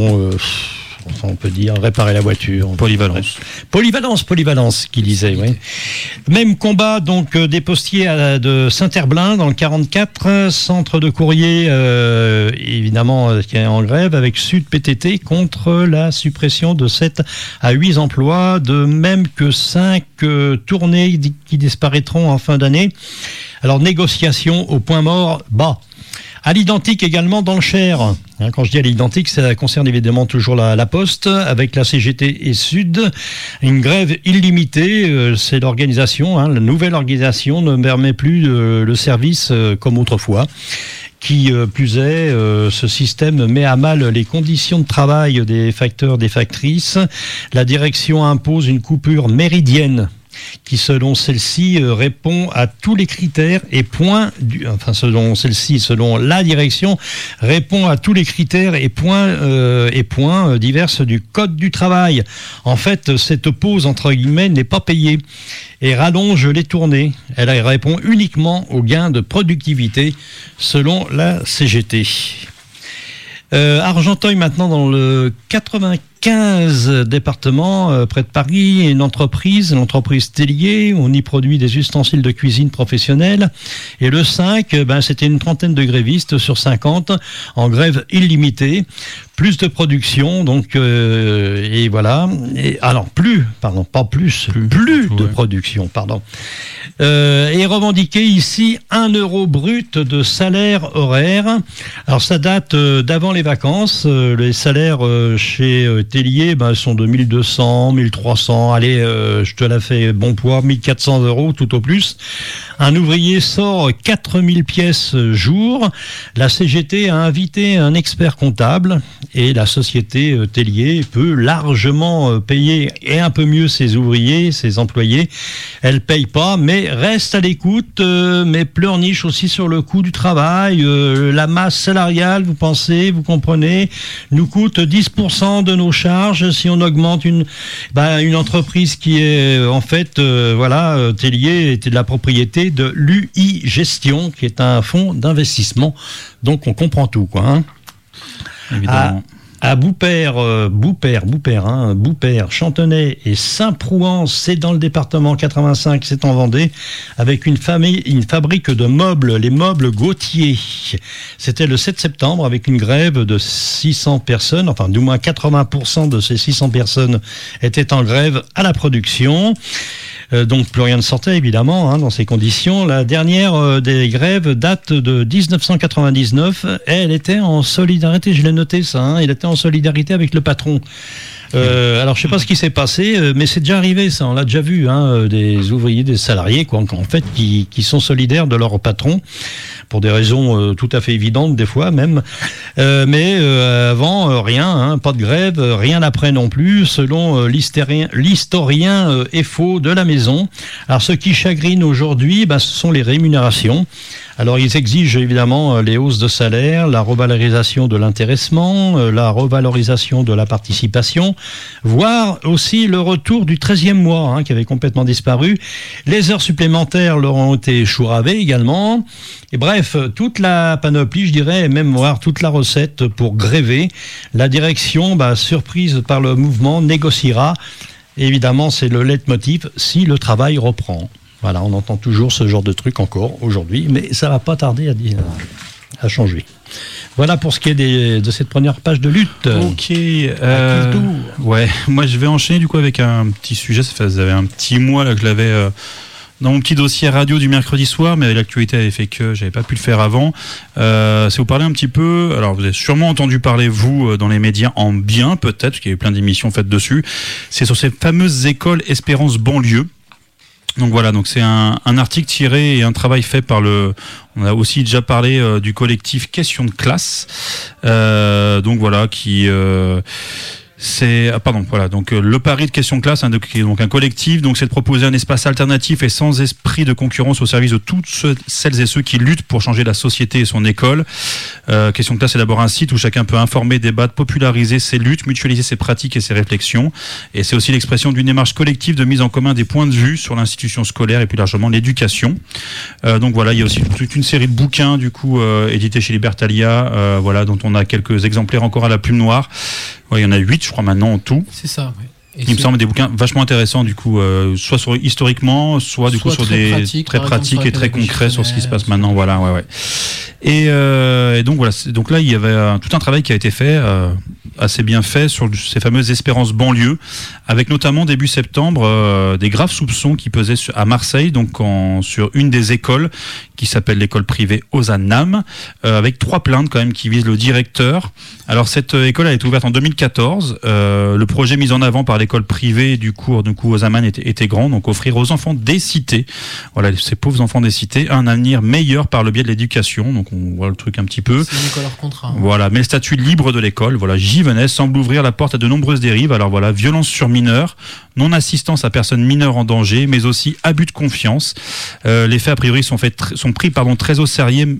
on peut dire réparer la voiture. Polyvalence, qui disait, oui. Même combat, donc, des postiers de Saint-Herblain, dans le 44, centre de courrier, évidemment, qui est en grève, avec Sud PTT, contre la suppression de 7 à 8 emplois, de même que 5 tournées qui disparaîtront en fin d'année. Alors, négociation au point mort bas. À l'identique également dans le Cher. Quand je dis à l'identique, ça concerne évidemment toujours la Poste, avec la CGT et Sud. Une grève illimitée, c'est l'organisation, la nouvelle organisation ne permet plus le service comme autrefois. Qui plus est, ce système met à mal les conditions de travail des facteurs, des factrices. La direction impose une coupure méridienne qui, selon celle-ci, répond à tous les critères et selon la direction, répond à tous les critères et points divers du Code du travail. En fait, cette pause, entre guillemets, n'est pas payée et rallonge les tournées. Elle répond uniquement aux gains de productivité, selon la CGT. Argenteuil, maintenant, dans le 95 département, près de Paris, l'entreprise Tellier. On y produit des ustensiles de cuisine professionnels. Et le 5, c'était une trentaine de grévistes sur 50 en grève illimitée. Plus de production, donc, et voilà. Plus de production, pardon. Et revendiqué ici 1 € brut de salaire horaire. Alors, ça date d'avant les vacances. Les salaires chez Tellier sont de 1200, 1300. Allez, je te la fais bon poids, 1400 € tout au plus. Un ouvrier sort 4000 pièces jour. La CGT a invité un expert comptable Et la société Tellier peut largement payer et un peu mieux ses ouvriers, ses employés. Elle paye pas, mais reste à l'écoute, mais pleurniche aussi sur le coût du travail. La masse salariale, vous comprenez, nous coûte 10% de nos charges si on augmente une entreprise qui est en fait, Tellier était de la propriété de l'UI Gestion, qui est un fonds d'investissement. Donc on comprend tout, quoi. Hein. Évidemment. À Boupère, Chantenay et Saint-Prouan, c'est dans le département 85, c'est en Vendée, avec une fabrique de meubles, les meubles Gauthier. C'était le 7 septembre avec une grève de 600 personnes, enfin du moins 80% de ces 600 personnes étaient en grève à la production. Donc plus rien ne sortait évidemment dans ces conditions. La dernière des grèves date de 1999. Elle était en solidarité, je l'ai noté ça, elle était en solidarité avec le patron. Alors je sais pas ce qui s'est passé, mais c'est déjà arrivé ça, on l'a déjà vu, des ouvriers, des salariés en fait qui sont solidaires de leur patron pour des raisons tout à fait évidentes des fois même, mais avant rien, pas de grève, rien après non plus, selon l'historien EFO de la maison. Alors ce qui chagrine aujourd'hui, ce sont les rémunérations. Alors ils exigent évidemment les hausses de salaire, la revalorisation de l'intéressement, la revalorisation de la participation, voire aussi le retour du 13e mois qui avait complètement disparu. Les heures supplémentaires leur ont été chouravées également. Et bref, toute la panoplie, je dirais, et même voire toute la recette pour gréver. La direction, surprise par le mouvement, négociera. Et évidemment, c'est le leitmotiv si le travail reprend. Voilà, on entend toujours ce genre de truc encore aujourd'hui, mais ça va pas tarder à changer. Voilà pour ce qui est de cette première page de lutte. Ok. Ouais, moi je vais enchaîner du coup avec un petit sujet. Ça faisait un petit mois là que je l'avais dans mon petit dossier radio du mercredi soir, mais l'actualité avait fait que j'avais pas pu le faire avant. C'est vous parler un petit peu. Alors vous avez sûrement entendu parler vous dans les médias en bien peut-être, parce qu'il y a eu plein d'émissions faites dessus. C'est sur ces fameuses écoles Espérance banlieue. Donc voilà, donc c'est un article tiré et un travail fait par on a aussi déjà parlé du collectif Question de classe, donc voilà qui donc le pari de Question de classe, qui est donc un collectif, donc c'est de proposer un espace alternatif et sans esprit de concurrence au service de toutes celles et ceux qui luttent pour changer la société et son école. Question de classe est d'abord un site où chacun peut informer, débattre, populariser ses luttes, mutualiser ses pratiques et ses réflexions. Et c'est aussi l'expression d'une démarche collective de mise en commun des points de vue sur l'institution scolaire et plus largement l'éducation. Donc voilà, il y a aussi toute une série de bouquins du coup édités chez Libertalia, dont on a quelques exemplaires encore à la plume noire. Ouais, il y en a 8, je crois, maintenant en tout. C'est ça, oui. Il me semble des bouquins vachement intéressants, du coup, soit historiquement, soit du coup sur des très pratiques et très concrets sur ce qui se passe maintenant. Voilà, ouais. Et donc voilà, donc là il y avait tout un travail qui a été fait, assez bien fait sur ces fameuses espérances banlieues, avec notamment début septembre des graves soupçons qui pesaient à Marseille, donc sur une des écoles qui s'appelle l'école privée Ozanam, avec 3 plaintes quand même qui visent le directeur. Alors cette école a été ouverte en 2014. Le projet mis en avant par l'école privée du cours Ozanam était grand, donc offrir aux enfants des cités, voilà, ces pauvres enfants des cités, un avenir meilleur par le biais de l'éducation. Donc on voit le truc un petit peu. C'est une école hors contrat. Voilà, mais le statut libre de l'école, J-Venez, semble ouvrir la porte à de nombreuses dérives. Alors voilà, violence sur mineurs, non-assistance à personnes mineures en danger, mais aussi abus de confiance. Les faits a priori sont pris très au sérieux.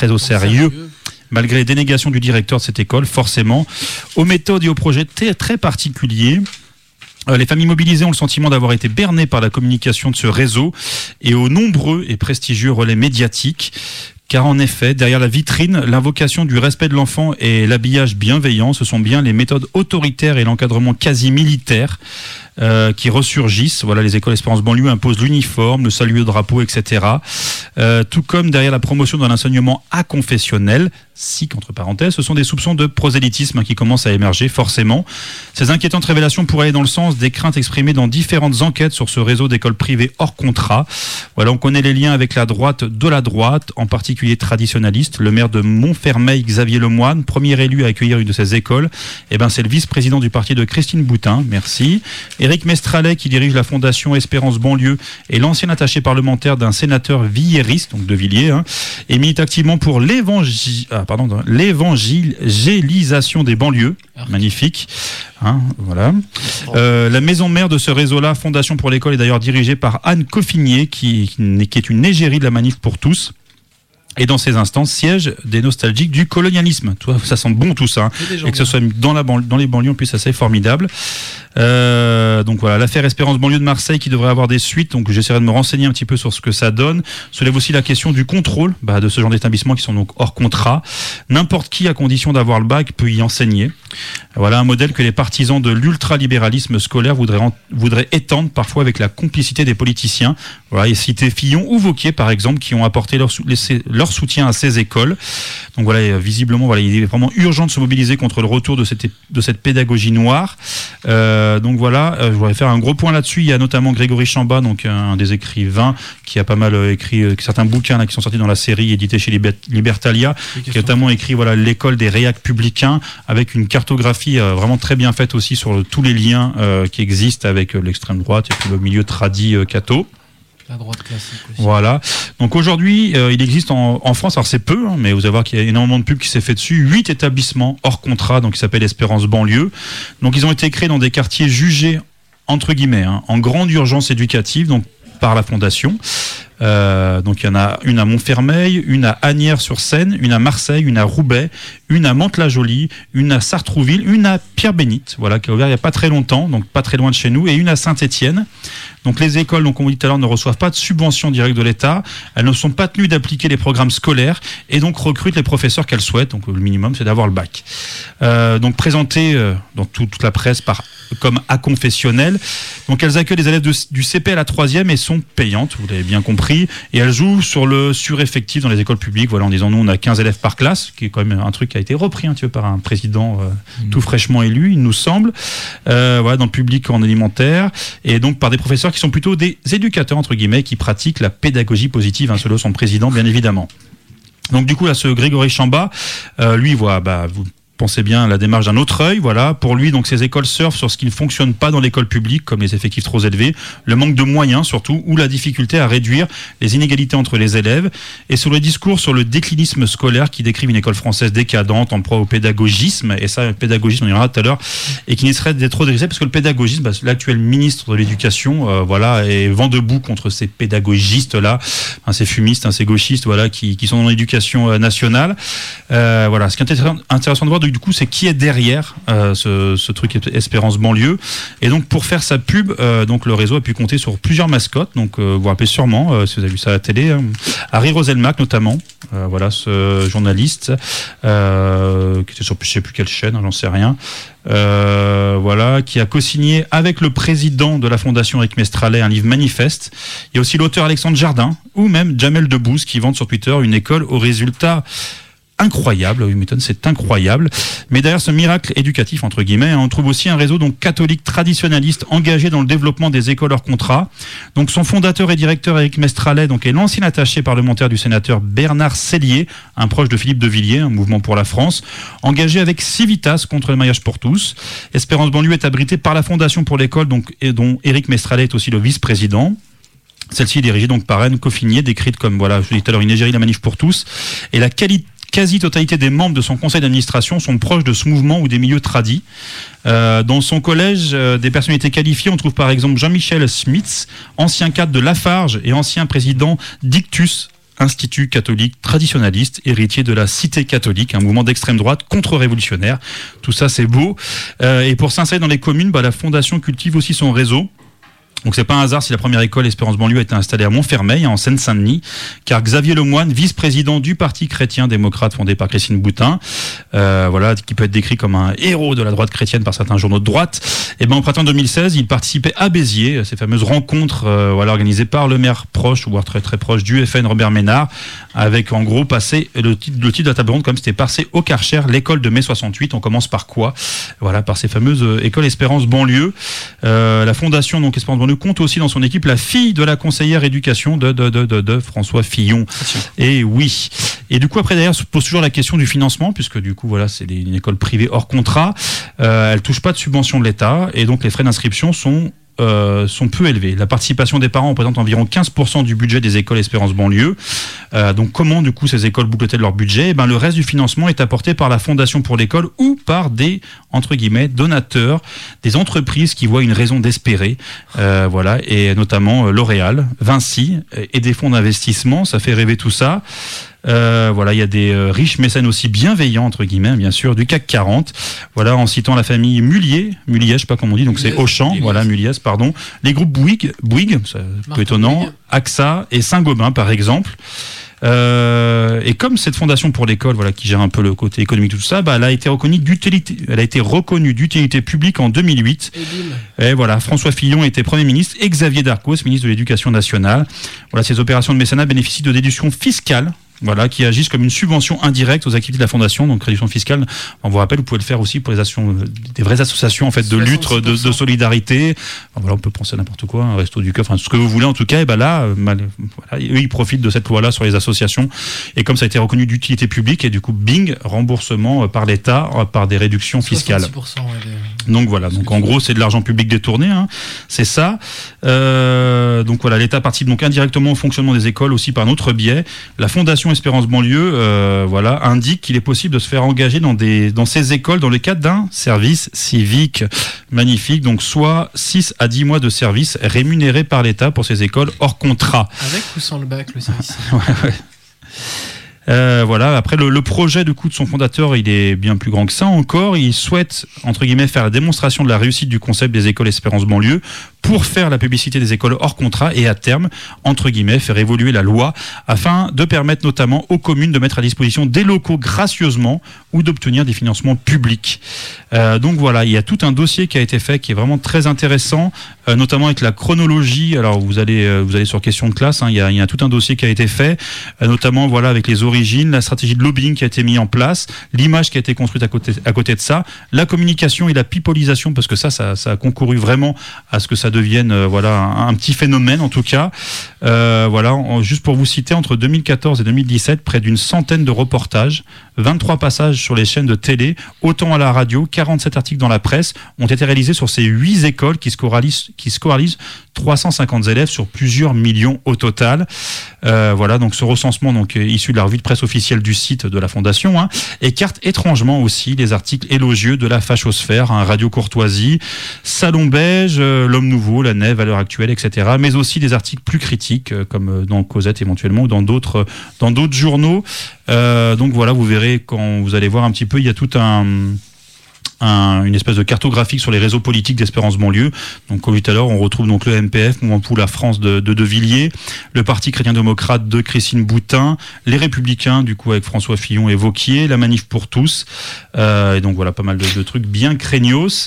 Malgré les dénégations du directeur de cette école, forcément, aux méthodes et aux projets très particuliers. Les familles mobilisées ont le sentiment d'avoir été bernées par la communication de ce réseau et aux nombreux et prestigieux relais médiatiques. Car en effet, derrière la vitrine, l'invocation du respect de l'enfant et l'habillage bienveillant, ce sont bien les méthodes autoritaires et l'encadrement quasi militaire qui ressurgissent. Voilà, les écoles Espérance banlieue imposent l'uniforme, le salut au drapeau, etc. Tout comme derrière la promotion d'un enseignement aconfessionnel, entre parenthèses, ce sont des soupçons de prosélytisme qui commencent à émerger forcément. Ces inquiétantes révélations pourraient aller dans le sens des craintes exprimées dans différentes enquêtes sur ce réseau d'écoles privées hors contrat. Voilà, on connaît les liens avec la droite de la droite, en particulier traditionnaliste. Le maire de Montfermeil, Xavier Lemoine, premier élu à accueillir une de ces écoles, c'est le vice-président du parti de Christine Boutin, merci. Éric Éric Mestralet, qui dirige la fondation Espérance Banlieue, est l'ancien attaché parlementaire d'un sénateur villieriste, donc de Villiers, et milite activement pour l'évangélisation des banlieues. Magnifique. Voilà. La maison mère de ce réseau-là, Fondation pour l'école, est d'ailleurs dirigée par Anne Coffinier, qui est une égérie de la Manif pour tous. Et dans ces instances siègent des nostalgiques du colonialisme. Ça sent bon tout ça. Et que ce soit dans les banlieues, en plus, ça c'est formidable. Donc voilà, l'affaire Espérance Banlieue de Marseille qui devrait avoir des suites. Donc j'essaierai de me renseigner un petit peu sur ce que ça donne. Se lève aussi la question du contrôle de ce genre d'établissements qui sont donc hors contrat. N'importe qui, à condition d'avoir le bac, peut y enseigner. Voilà un modèle que les partisans de l'ultralibéralisme scolaire voudraient étendre parfois avec la complicité des politiciens. Voilà, et citer Fillon ou Wauquiez par exemple, qui ont apporté leur soutien à ces écoles. Donc voilà, visiblement, il est vraiment urgent de se mobiliser contre le retour de cette pédagogie noire. Donc voilà, je voudrais faire un gros point là-dessus. Il y a notamment Grégory Chamba, donc un des écrivains qui a pas mal écrit certains bouquins là, qui sont sortis dans la série éditée chez Libertalia, qui a notamment écrit l'école des républicains, avec une cartographie vraiment très bien faite aussi sur tous les liens qui existent avec l'extrême droite et puis le milieu tradi catho. La droite classique aussi. Voilà. Donc aujourd'hui, il existe en France, alors c'est peu, mais vous allez voir qu'il y a énormément de pubs qui s'est fait dessus, 8 établissements hors contrat, donc qui s'appellent Espérance Banlieue. Donc ils ont été créés dans des quartiers jugés, entre guillemets, en grande urgence éducative, donc par la Fondation. Donc il y en a une à Montfermeil, une à Asnières-sur-Seine, une à Marseille, une à Roubaix, une à Mantes-la-Jolie, une à Sartrouville, une à Pierre-Bénite, qui a ouvert il n'y a pas très longtemps, donc pas très loin de chez nous, et une à Saint-Étienne. Donc les écoles, donc on vous dit tout à l'heure, ne reçoivent pas de subventions directes de l'État, elles ne sont pas tenues d'appliquer les programmes scolaires et donc recrutent les professeurs qu'elles souhaitent. Donc le minimum, c'est d'avoir le bac. Donc présentées dans toute la presse comme aconfessionnelles. Donc elles accueillent les élèves du CP à la 3e et sont payantes, vous l'avez bien compris, et elles jouent sur le sureffectif dans les écoles publiques, en disant nous on a 15 élèves par classe, qui est quand même un truc qui a été repris par un président tout fraîchement élu, il nous semble, dans le public en élémentaire, et donc par des professeurs qui sont plutôt des éducateurs entre guillemets, qui pratiquent la pédagogie positive, selon son président bien évidemment. Donc du coup là, ce Grégory Chamba, lui voit, vous pensez bien à la démarche d'un autre œil, Pour lui, donc, ces écoles surfent sur ce qui ne fonctionne pas dans l'école publique, comme les effectifs trop élevés, le manque de moyens surtout, ou la difficulté à réduire les inégalités entre les élèves, et sur le discours sur le déclinisme scolaire qui décrive une école française décadente, en proie au pédagogisme, et ça, le pédagogisme, on y reviendra tout à l'heure, et qui n'essaierait d'être trop dégrisé, parce que le pédagogisme, l'actuel ministre de l'Éducation, est vent debout contre ces pédagogistes-là, ces fumistes, ces gauchistes, qui sont dans l'éducation nationale. Ce qui est intéressant de voir, du coup, c'est qui est derrière ce truc Espérance Banlieue. Et donc pour faire sa pub, donc le réseau a pu compter sur plusieurs mascottes. Donc vous vous rappelez sûrement, si vous avez vu ça à la télé, Harry Roselmack notamment, ce journaliste qui était sur je sais plus quelle chaîne, j'en sais rien. Qui a co-signé avec le président de la Fondation Éric Mestralet un livre manifeste. Il y a aussi l'auteur Alexandre Jardin ou même Jamel Debbouze qui vante sur Twitter une école aux résultats incroyable, oui, m'étonne, c'est incroyable. Mais derrière ce miracle éducatif, entre guillemets, on trouve aussi un réseau catholique traditionnaliste engagé dans le développement des écoles hors contrat. Donc son fondateur et directeur Éric Mestralet est l'ancien attaché parlementaire du sénateur Bernard Sellier, un proche de Philippe de Villiers, un mouvement pour la France, engagé avec Civitas contre le mariage pour tous. Espérance Banlieue est abritée par la Fondation pour l'école, et dont Éric Mestralet est aussi le vice-président. Celle-ci est dirigée par Anne Coffinier, décrite comme, je vous dis tout à l'heure, une égérie de la Manif pour tous. Et la quasi-totalité des membres de son conseil d'administration sont proches de ce mouvement ou des milieux tradis. Dans son collège, des personnalités qualifiées, on trouve par exemple Jean-Michel Smits, ancien cadre de Lafarge et ancien président d'Ictus, Institut catholique traditionnaliste, héritier de la Cité catholique, un mouvement d'extrême droite contre-révolutionnaire. Tout ça, c'est beau. Et pour s'insérer dans les communes, la Fondation cultive aussi son réseau. Donc c'est pas un hasard si la première école Espérance Banlieue a été installée à Montfermeil, en Seine-Saint-Denis, car Xavier Lemoine, vice-président du Parti chrétien-démocrate fondé par Christine Boutin, qui peut être décrit comme un héros de la droite chrétienne par certains journaux de droite, au printemps 2016, il participait à Béziers, ces fameuses rencontres organisées par le maire proche, voire très très proche du FN Robert Ménard, avec en gros le titre de la table ronde, comme c'était passé au Karcher, l'école de mai 68. On commence par quoi? Par ces fameuses écoles Espérance Banlieue. La fondation donc Espérance Banlieue compte aussi dans son équipe la fille de la conseillère éducation de François Fillon. Et oui. Et du coup après d'ailleurs se pose toujours la question du financement, puisque du coup c'est une école privée hors contrat. Elle touche pas de subvention de l'État et donc les frais d'inscription sont sont peu élevés. La participation des parents représente environ 15% du budget des écoles Espérance banlieue. Donc comment du coup ces écoles bouclent-elles leur budget ? Le reste du financement est apporté par la Fondation pour l'école ou par des, entre guillemets, donateurs, des entreprises qui voient une raison d'espérer, et notamment L'Oréal, Vinci et des fonds d'investissement. Ça fait rêver tout ça. Il y a des riches mécènes aussi bienveillants, entre guillemets, bien sûr, du CAC 40. Voilà, en citant la famille Mulliez, je sais pas comment on dit, donc c'est Auchan, Mulliez, pardon. Les groupes Bouygues, c'est un peu étonnant, AXA et Saint-Gobain, par exemple. Et comme cette fondation pour l'école, qui gère un peu le côté économique de tout ça, elle a été reconnue d'utilité publique en 2008. Et voilà, François Fillon était Premier ministre et Xavier Darcos, ministre de l'Éducation nationale. Voilà, ces opérations de mécénat bénéficient de déductions fiscales. Qui agissent comme une subvention indirecte aux activités de la fondation. Donc, réduction fiscale, on vous rappelle, vous pouvez le faire aussi pour des vraies associations, en fait, de lutte, de solidarité. On peut penser à n'importe quoi, un resto du cœur, ce que vous voulez, en tout cas. Et eux, ils profitent de cette loi-là sur les associations. Et comme ça a été reconnu d'utilité publique, et du coup, bing, remboursement par l'État, par des réductions fiscales. Donc, voilà. Donc, en gros, c'est de l'argent public détourné, c'est ça. L'État participe donc indirectement au fonctionnement des écoles aussi par un autre biais. La Fondation Espérance banlieue indique qu'il est possible de se faire engager dans ces écoles dans le cadre d'un service civique magnifique, donc soit 6 à 10 mois de service rémunéré par l'État pour ces écoles hors contrat. Avec ou sans le bac, le service Après le projet de son fondateur, il est bien plus grand que ça encore. Il souhaite, entre guillemets, faire la démonstration de la réussite du concept des écoles Espérance banlieue pour faire la publicité des écoles hors contrat et à terme, entre guillemets, faire évoluer la loi afin de permettre notamment aux communes de mettre à disposition des locaux gracieusement ou d'obtenir des financements publics. Il y a tout un dossier qui a été fait qui est vraiment très intéressant, notamment avec la chronologie. Alors vous allez sur question de classe, il y a tout un dossier qui a été fait, notamment avec les origines, la stratégie de lobbying qui a été mise en place, l'image qui a été construite à côté de ça, la communication et la pipolisation, parce que ça a concouru vraiment à ce que ça devienne un petit phénomène en tout cas. Juste pour vous citer, entre 2014 et 2017, près d'une centaine de reportages, 23 passages sur les chaînes de télé, autant à la radio, 47 articles dans la presse ont été réalisés sur ces 8 écoles qui scolarisent 350 élèves sur plusieurs millions au total. Donc ce recensement issu de la revue de presse officielle du site de la Fondation écarte étrangement aussi les articles élogieux de la fachosphère, Radio Courtoisie, Salon Beige, L'Homme Nouveau, La Nève à l'heure actuelle, etc. Mais aussi des articles plus critiques comme dans Cosette éventuellement ou dans d'autres journaux. Vous verrez quand vous allez voir un petit peu, il y a tout une espèce de cartographie sur les réseaux politiques d'Espérance banlieue. Donc, comme tout à l'heure, on retrouve donc le MPF, Mouvement pour la France de Villiers, le Parti chrétien-démocrate de Christine Boutin, les Républicains, du coup, avec François Fillon et Wauquiez, la Manif pour tous. Et donc, pas mal de trucs bien craignos.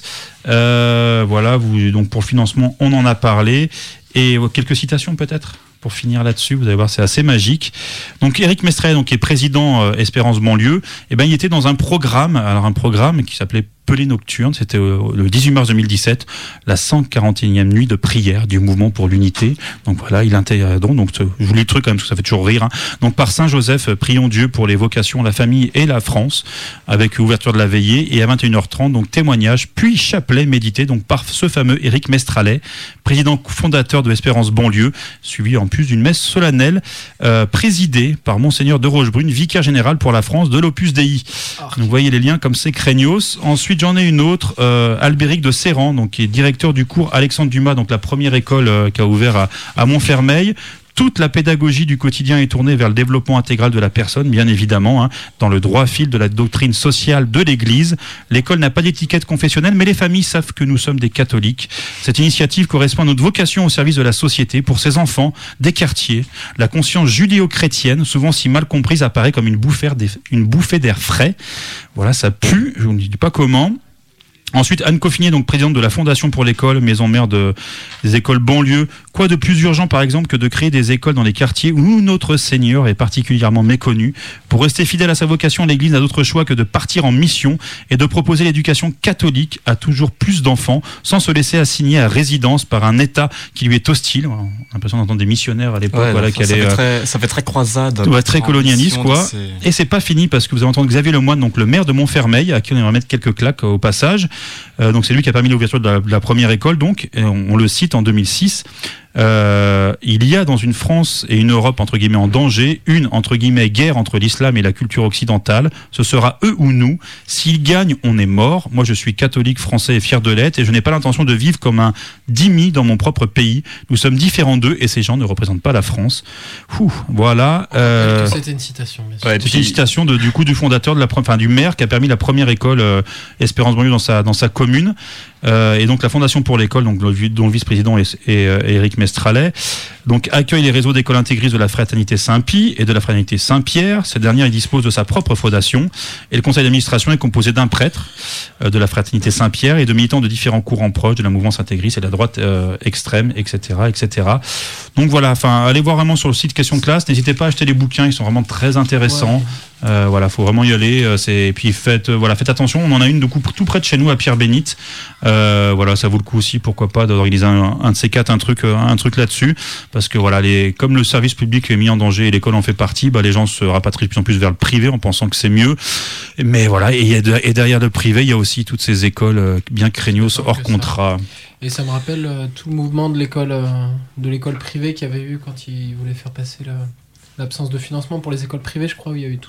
Donc, pour le financement, on en a parlé. Et quelques citations, peut-être ? Pour finir là-dessus, vous allez voir, c'est assez magique. Donc, Éric Mestrel, qui est président Espérance banlieue, il était dans un programme qui s'appelait Pelé Nocturne. C'était le 18 mars 2017, la 141e nuit de prière du Mouvement pour l'Unité. Donc il intègre donc je vous lis le truc quand même parce que ça fait toujours rire. Donc par Saint Joseph, prions Dieu pour les vocations, la famille et la France, avec ouverture de la veillée et à 21h30 donc témoignage, puis chapelet médité donc par ce fameux Éric Mestralet, président fondateur de Espérance banlieue, suivi en plus d'une messe solennelle présidée par Monseigneur de Rochebrune, vicaire général pour la France de l'Opus Dei. Donc vous voyez les liens comme c'est craignos. Ensuite, j'en ai une autre, Albéric de Serran, qui est directeur du cours Alexandre Dumas, donc la première école qui a ouvert à Montfermeil. Toute la pédagogie du quotidien est tournée vers le développement intégral de la personne, bien évidemment, dans le droit fil de la doctrine sociale de l'Église. L'école n'a pas d'étiquette confessionnelle, mais les familles savent que nous sommes des catholiques. Cette initiative correspond à notre vocation au service de la société, pour ces enfants des quartiers. La conscience judéo-chrétienne, souvent si mal comprise, apparaît comme une bouffée d'air frais. Voilà, ça pue, je ne dis pas comment. Ensuite, Anne Coffinier, donc présidente de la Fondation pour l'école, maison mère des écoles banlieue. Quoi de plus urgent, par exemple, que de créer des écoles dans les quartiers où notre Seigneur est particulièrement méconnu. Pour rester fidèle à sa vocation, l'Église n'a d'autre choix que de partir en mission et de proposer l'éducation catholique à toujours plus d'enfants, sans se laisser assigner à résidence par un État qui lui est hostile. On a l'impression d'entendre des missionnaires à l'époque, ça fait très croisade. Très colonialiste, quoi. Et c'est pas fini parce que vous allez entendre Xavier Lemoine, donc le maire de Montfermeil, à qui on va mettre quelques claques au passage. Donc c'est lui qui a permis l'ouverture de la première école. Donc et on le cite en 2006. Il y a dans une France et une Europe entre guillemets en danger une entre guillemets guerre entre l'islam et la culture occidentale. Ce sera eux ou nous. S'ils gagnent, on est mort. Moi, je suis catholique français et fier de l'être, et je n'ai pas l'intention de vivre comme un dhimmi dans mon propre pays. Nous sommes différents d'eux, et ces gens ne représentent pas la France. Voilà. C'était une citation. Bien sûr. Ouais, c'est une citation du fondateur du maire qui a permis la première école Espérance banlieue dans sa commune. Et donc la Fondation pour l'école, donc dont le vice-président est Éric Mestralet, donc accueille les réseaux d'écoles intégristes de la fraternité Saint-Pie et de la fraternité Saint-Pierre. Cette dernière, il dispose de sa propre fondation, et le conseil d'administration est composé d'un prêtre de la fraternité Saint-Pierre et de militants de différents courants proches de la mouvance intégriste et de la droite extrême, etc., etc. Donc voilà, enfin, allez voir vraiment sur le site Question de classe. N'hésitez pas à acheter les bouquins, ils sont vraiment très intéressants. Ouais. Voilà, faut vraiment y aller. Et puis faites attention. On en a une tout près de chez nous à Pierre-Bénite. Voilà, ça vaut le coup aussi, pourquoi pas, d'organiser un de ces quatre, un truc là-dessus, parce que voilà, comme le service public est mis en danger et l'école en fait partie, les gens se rapatrient de plus en plus vers le privé en pensant que c'est mieux. Mais voilà, et derrière le privé, il y a aussi toutes ces écoles bien craignos hors contrat. Et ça me rappelle tout le mouvement de l'école privée qu'il y avait eu quand ils voulaient faire passer l'absence de financement pour les écoles privées, je crois, où il y a eu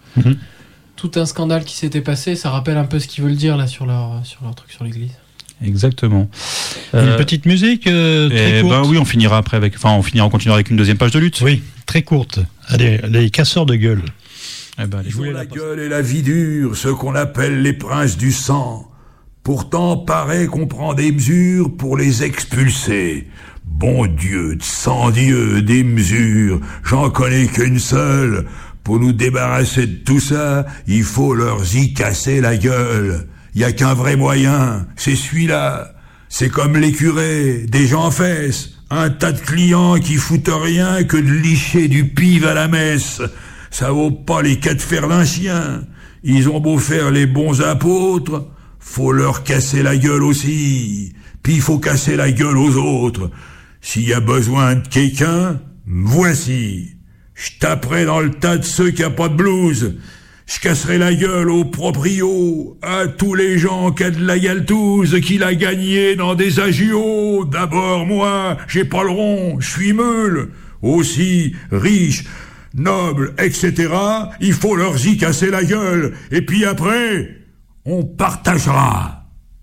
tout un scandale qui s'était passé. Ça rappelle un peu ce qu'ils veulent dire là sur leur truc sur l'église. Exactement. Une petite musique très courte. Oui, on continuera avec une deuxième page de lutte. Oui, très courte. Allez, les casseurs de gueule. Ils ont la gueule et la vie dure, ceux qu'on appelle les princes du sang. Pourtant, paraît qu'on prend des mesures pour les expulser. Bon Dieu, de sang Dieu, des mesures, j'en connais qu'une seule. Pour nous débarrasser de tout ça, il faut leur y casser la gueule. Y a qu'un vrai moyen, c'est celui-là. C'est comme les curés, des gens fesses, un tas de clients qui foutent rien que de licher du pive à la messe. Ça vaut pas les quatre fers d'un chien. Ils ont beau faire les bons apôtres, faut leur casser la gueule aussi. Puis il faut casser la gueule aux autres. S'il y a besoin de quelqu'un, voici. Je taperai dans le tas de ceux qui a pas de blouse. Je casserai la gueule aux proprios, à tous les gens qui a de la galtouze, qui l'a gagné dans des agios. D'abord, moi, j'ai pas le rond, je suis meule. Aussi, riche, noble, etc. Il faut leur y casser la gueule. Et puis après, on partagera.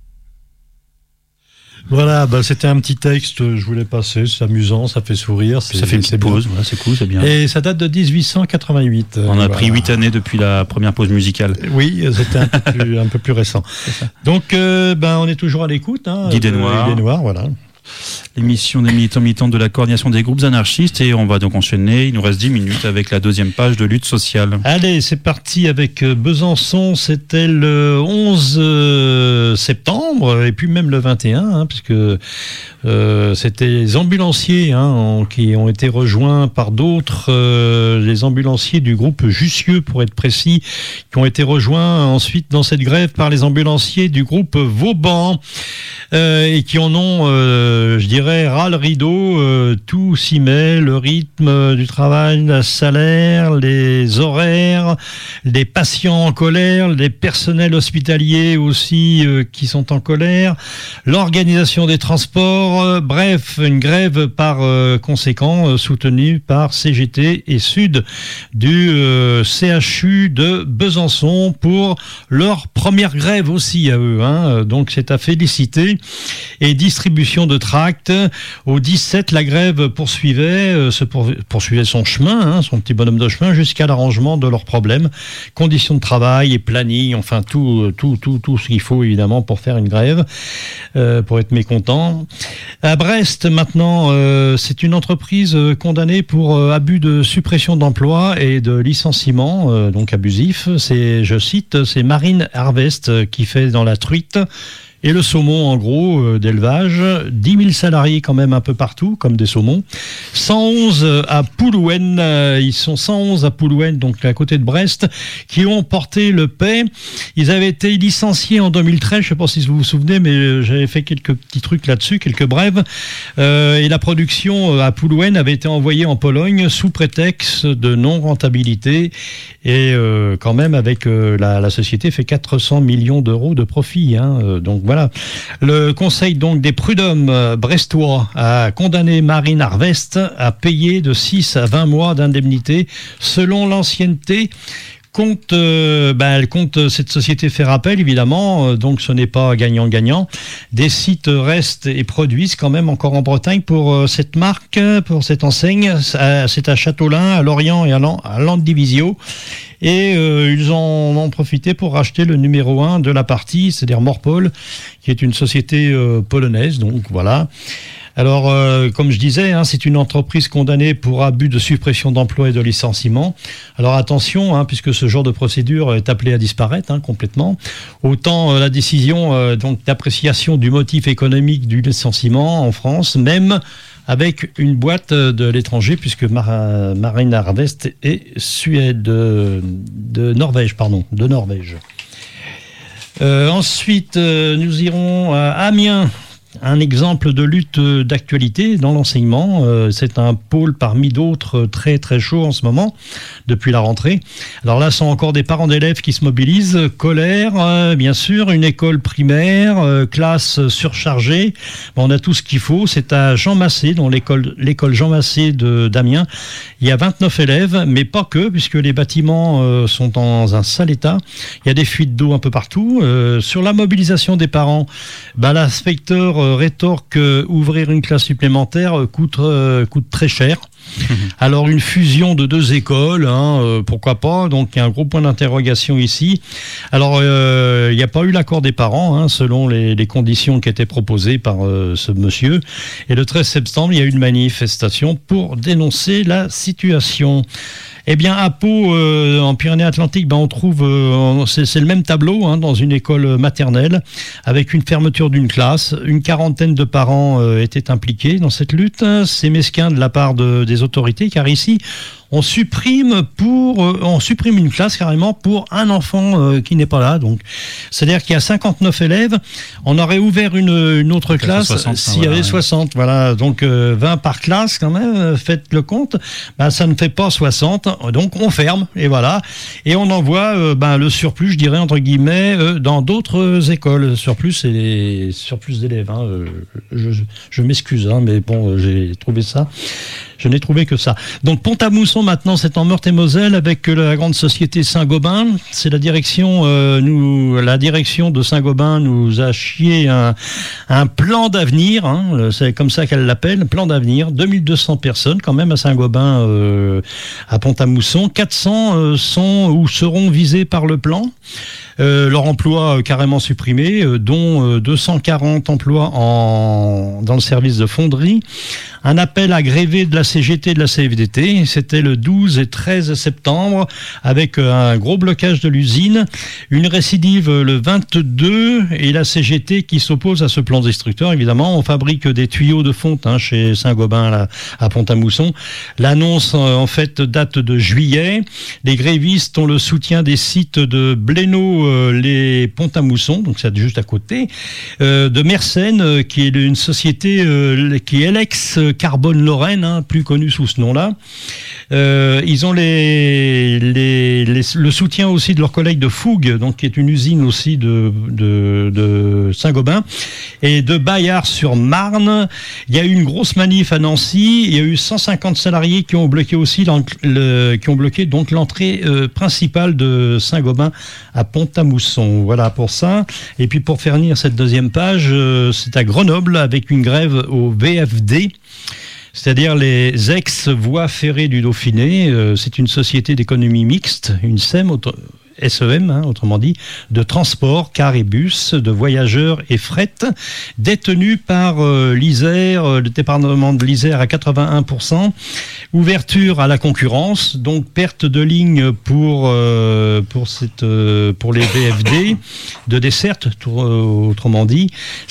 Voilà, c'était un petit texte, je voulais passer, c'est amusant, ça fait sourire. Ça fait une petite pause, ouais, c'est cool, c'est bien. Et ça date de 1888. On a pris 8 années depuis la première pause musicale. Oui, c'était un peu plus récent. Donc, on est toujours à l'écoute. Idées Noires, voilà. L'émission des militants de la coordination des groupes anarchistes, et on va donc enchaîner, il nous reste 10 minutes avec la deuxième page de lutte sociale. Allez, c'est parti avec Besançon, c'était le 11 septembre, et puis même le 21, puisque c'était les ambulanciers qui ont été rejoints par d'autres, les ambulanciers du groupe Jussieu, pour être précis, qui ont été rejoints ensuite dans cette grève par les ambulanciers du groupe Vauban, et qui en ont, je dirais, ras le rideau, tout s'y met, le rythme du travail, le salaire, les horaires, les patients en colère, les personnels hospitaliers aussi qui sont en colère, l'organisation des transports, bref, une grève par conséquent soutenue par CGT et Sud du CHU de Besançon pour leur première grève aussi à eux, donc c'est à féliciter. Et distribution de tracts. Au 17, la grève poursuivait son chemin, son petit bonhomme de chemin, jusqu'à l'arrangement de leurs problèmes, conditions de travail et planning, enfin tout ce qu'il faut évidemment pour faire une grève, pour être mécontent. À Brest, maintenant, c'est une entreprise condamnée pour abus de suppression d'emploi et de licenciement, donc abusif. C'est, je cite, c'est Marine Harvest qui fait dans la truite et le saumon en gros d'élevage. 10 000 salariés quand même un peu partout, comme des saumons. 111 à Poulouën, ils sont 111 à Poulouën, donc à côté de Brest, qui ont porté le paix. Ils avaient été licenciés en 2013, je ne sais pas si vous vous souvenez, mais j'avais fait quelques petits trucs là-dessus, quelques brèves. Et la production à Poulouën avait été envoyée en Pologne sous prétexte de non-rentabilité. Et quand même, avec la société fait 400 millions d'euros de profit. Donc voilà. Le conseil donc des prud'hommes brestois a condamné Marine Harvest à payer de 6 à 20 mois d'indemnité selon l'ancienneté. Elle compte, cette société fait rappel, évidemment, donc ce n'est pas gagnant-gagnant. Des sites restent et produisent quand même encore en Bretagne pour cette marque, pour cette enseigne. C'est à Châteaulin, à Lorient et à Landivisiau. Et ils en ont profité pour racheter le numéro 1 de la partie, c'est-à-dire Morpol, qui est une société polonaise, donc voilà. Alors, comme je disais, c'est une entreprise condamnée pour abus de suppression d'emploi et de licenciement. Alors attention, puisque ce genre de procédure est appelé à disparaître complètement. Autant la décision donc d'appréciation du motif économique du licenciement en France, même avec une boîte de l'étranger, puisque Marine Harvest est de Norvège. Ensuite, nous irons à Amiens. Un exemple de lutte d'actualité dans l'enseignement. C'est un pôle parmi d'autres très très chaud en ce moment, depuis la rentrée. Alors là, ce sont encore des parents d'élèves qui se mobilisent. Colère, bien sûr, une école primaire, classe surchargée. On a tout ce qu'il faut. C'est à Jean Massé, dans l'école Jean Massé d'Amiens. Il y a 29 élèves, mais pas que, puisque les bâtiments sont dans un sale état. Il y a des fuites d'eau un peu partout. Sur la mobilisation des parents, l'inspecteur rétorque ouvrir une classe supplémentaire coûte très cher. Alors une fusion de 2 écoles, pourquoi pas, donc il y a un gros point d'interrogation ici. Alors il n'y a pas eu l'accord des parents, selon les conditions qui étaient proposées par ce monsieur. Et le 13 septembre, il y a eu une manifestation pour dénoncer la situation. Eh bien, à Pau, en Pyrénées-Atlantiques, on trouve, c'est le même tableau dans une école maternelle, avec une fermeture d'une classe. Une quarantaine de parents étaient impliqués dans cette lutte. C'est mesquin de la part des autorités, car ici, on supprime une classe carrément pour un enfant qui n'est pas là. Donc, c'est-à-dire qu'il y a 59 élèves. On aurait ouvert une autre classe s'il y avait 60. Voilà, donc 20 par classe quand même. Faites le compte. Ça ne fait pas 60. Donc on ferme et voilà. Et on envoie le surplus, je dirais entre guillemets, dans d'autres écoles. Surplus, c'est les surplus d'élèves. Je m'excuse, mais bon, j'ai trouvé ça. Je n'ai trouvé que ça. Donc Pont-à-Mousson maintenant, c'est en Meurthe-et-Moselle avec la grande société Saint-Gobain. C'est la direction de Saint-Gobain nous a chié un plan d'avenir. C'est comme ça qu'elle l'appelle, plan d'avenir. 2200 personnes quand même à Saint-Gobain, à Pont-à-Mousson. 400 sont ou seront visés par le plan. Leur emploi carrément supprimé, dont 240 emplois dans le service de fonderie. Un appel à gréver de la CGT et de la CFDT. C'était le 12 et 13 septembre avec un gros blocage de l'usine. Une récidive le 22 et la CGT qui s'oppose à ce plan destructeur. Évidemment, on fabrique des tuyaux de fonte chez Saint-Gobain à Pont-à-Mousson. L'annonce en fait date de juillet. Les grévistes ont le soutien des sites de Blénaud, les Pont-à-Mousson, donc c'est juste à côté, de Mersenne, qui est une société qui est l'ex-Carbone Lorraine, plus connue sous ce nom-là. Ils ont le soutien aussi de leurs collègues de Fougue, donc qui est une usine aussi de Saint-Gobain, et de Bayard-sur-Marne. Il y a eu une grosse manif à Nancy. Il y a eu 150 salariés qui ont bloqué aussi donc l'entrée principale de Saint-Gobain à Pont-à-Mousson. Voilà pour ça. Et puis pour finir cette deuxième page, c'est à Grenoble avec une grève au VFD. C'est-à-dire les ex-voies ferrées du Dauphiné. C'est une société d'économie mixte, une SEM, SEM, autrement dit, de transport, car et bus, de voyageurs et fret, détenu par l'Isère, le département de l'Isère à 81%, ouverture à la concurrence, donc perte de ligne pour les VFD, de desserte, autrement dit,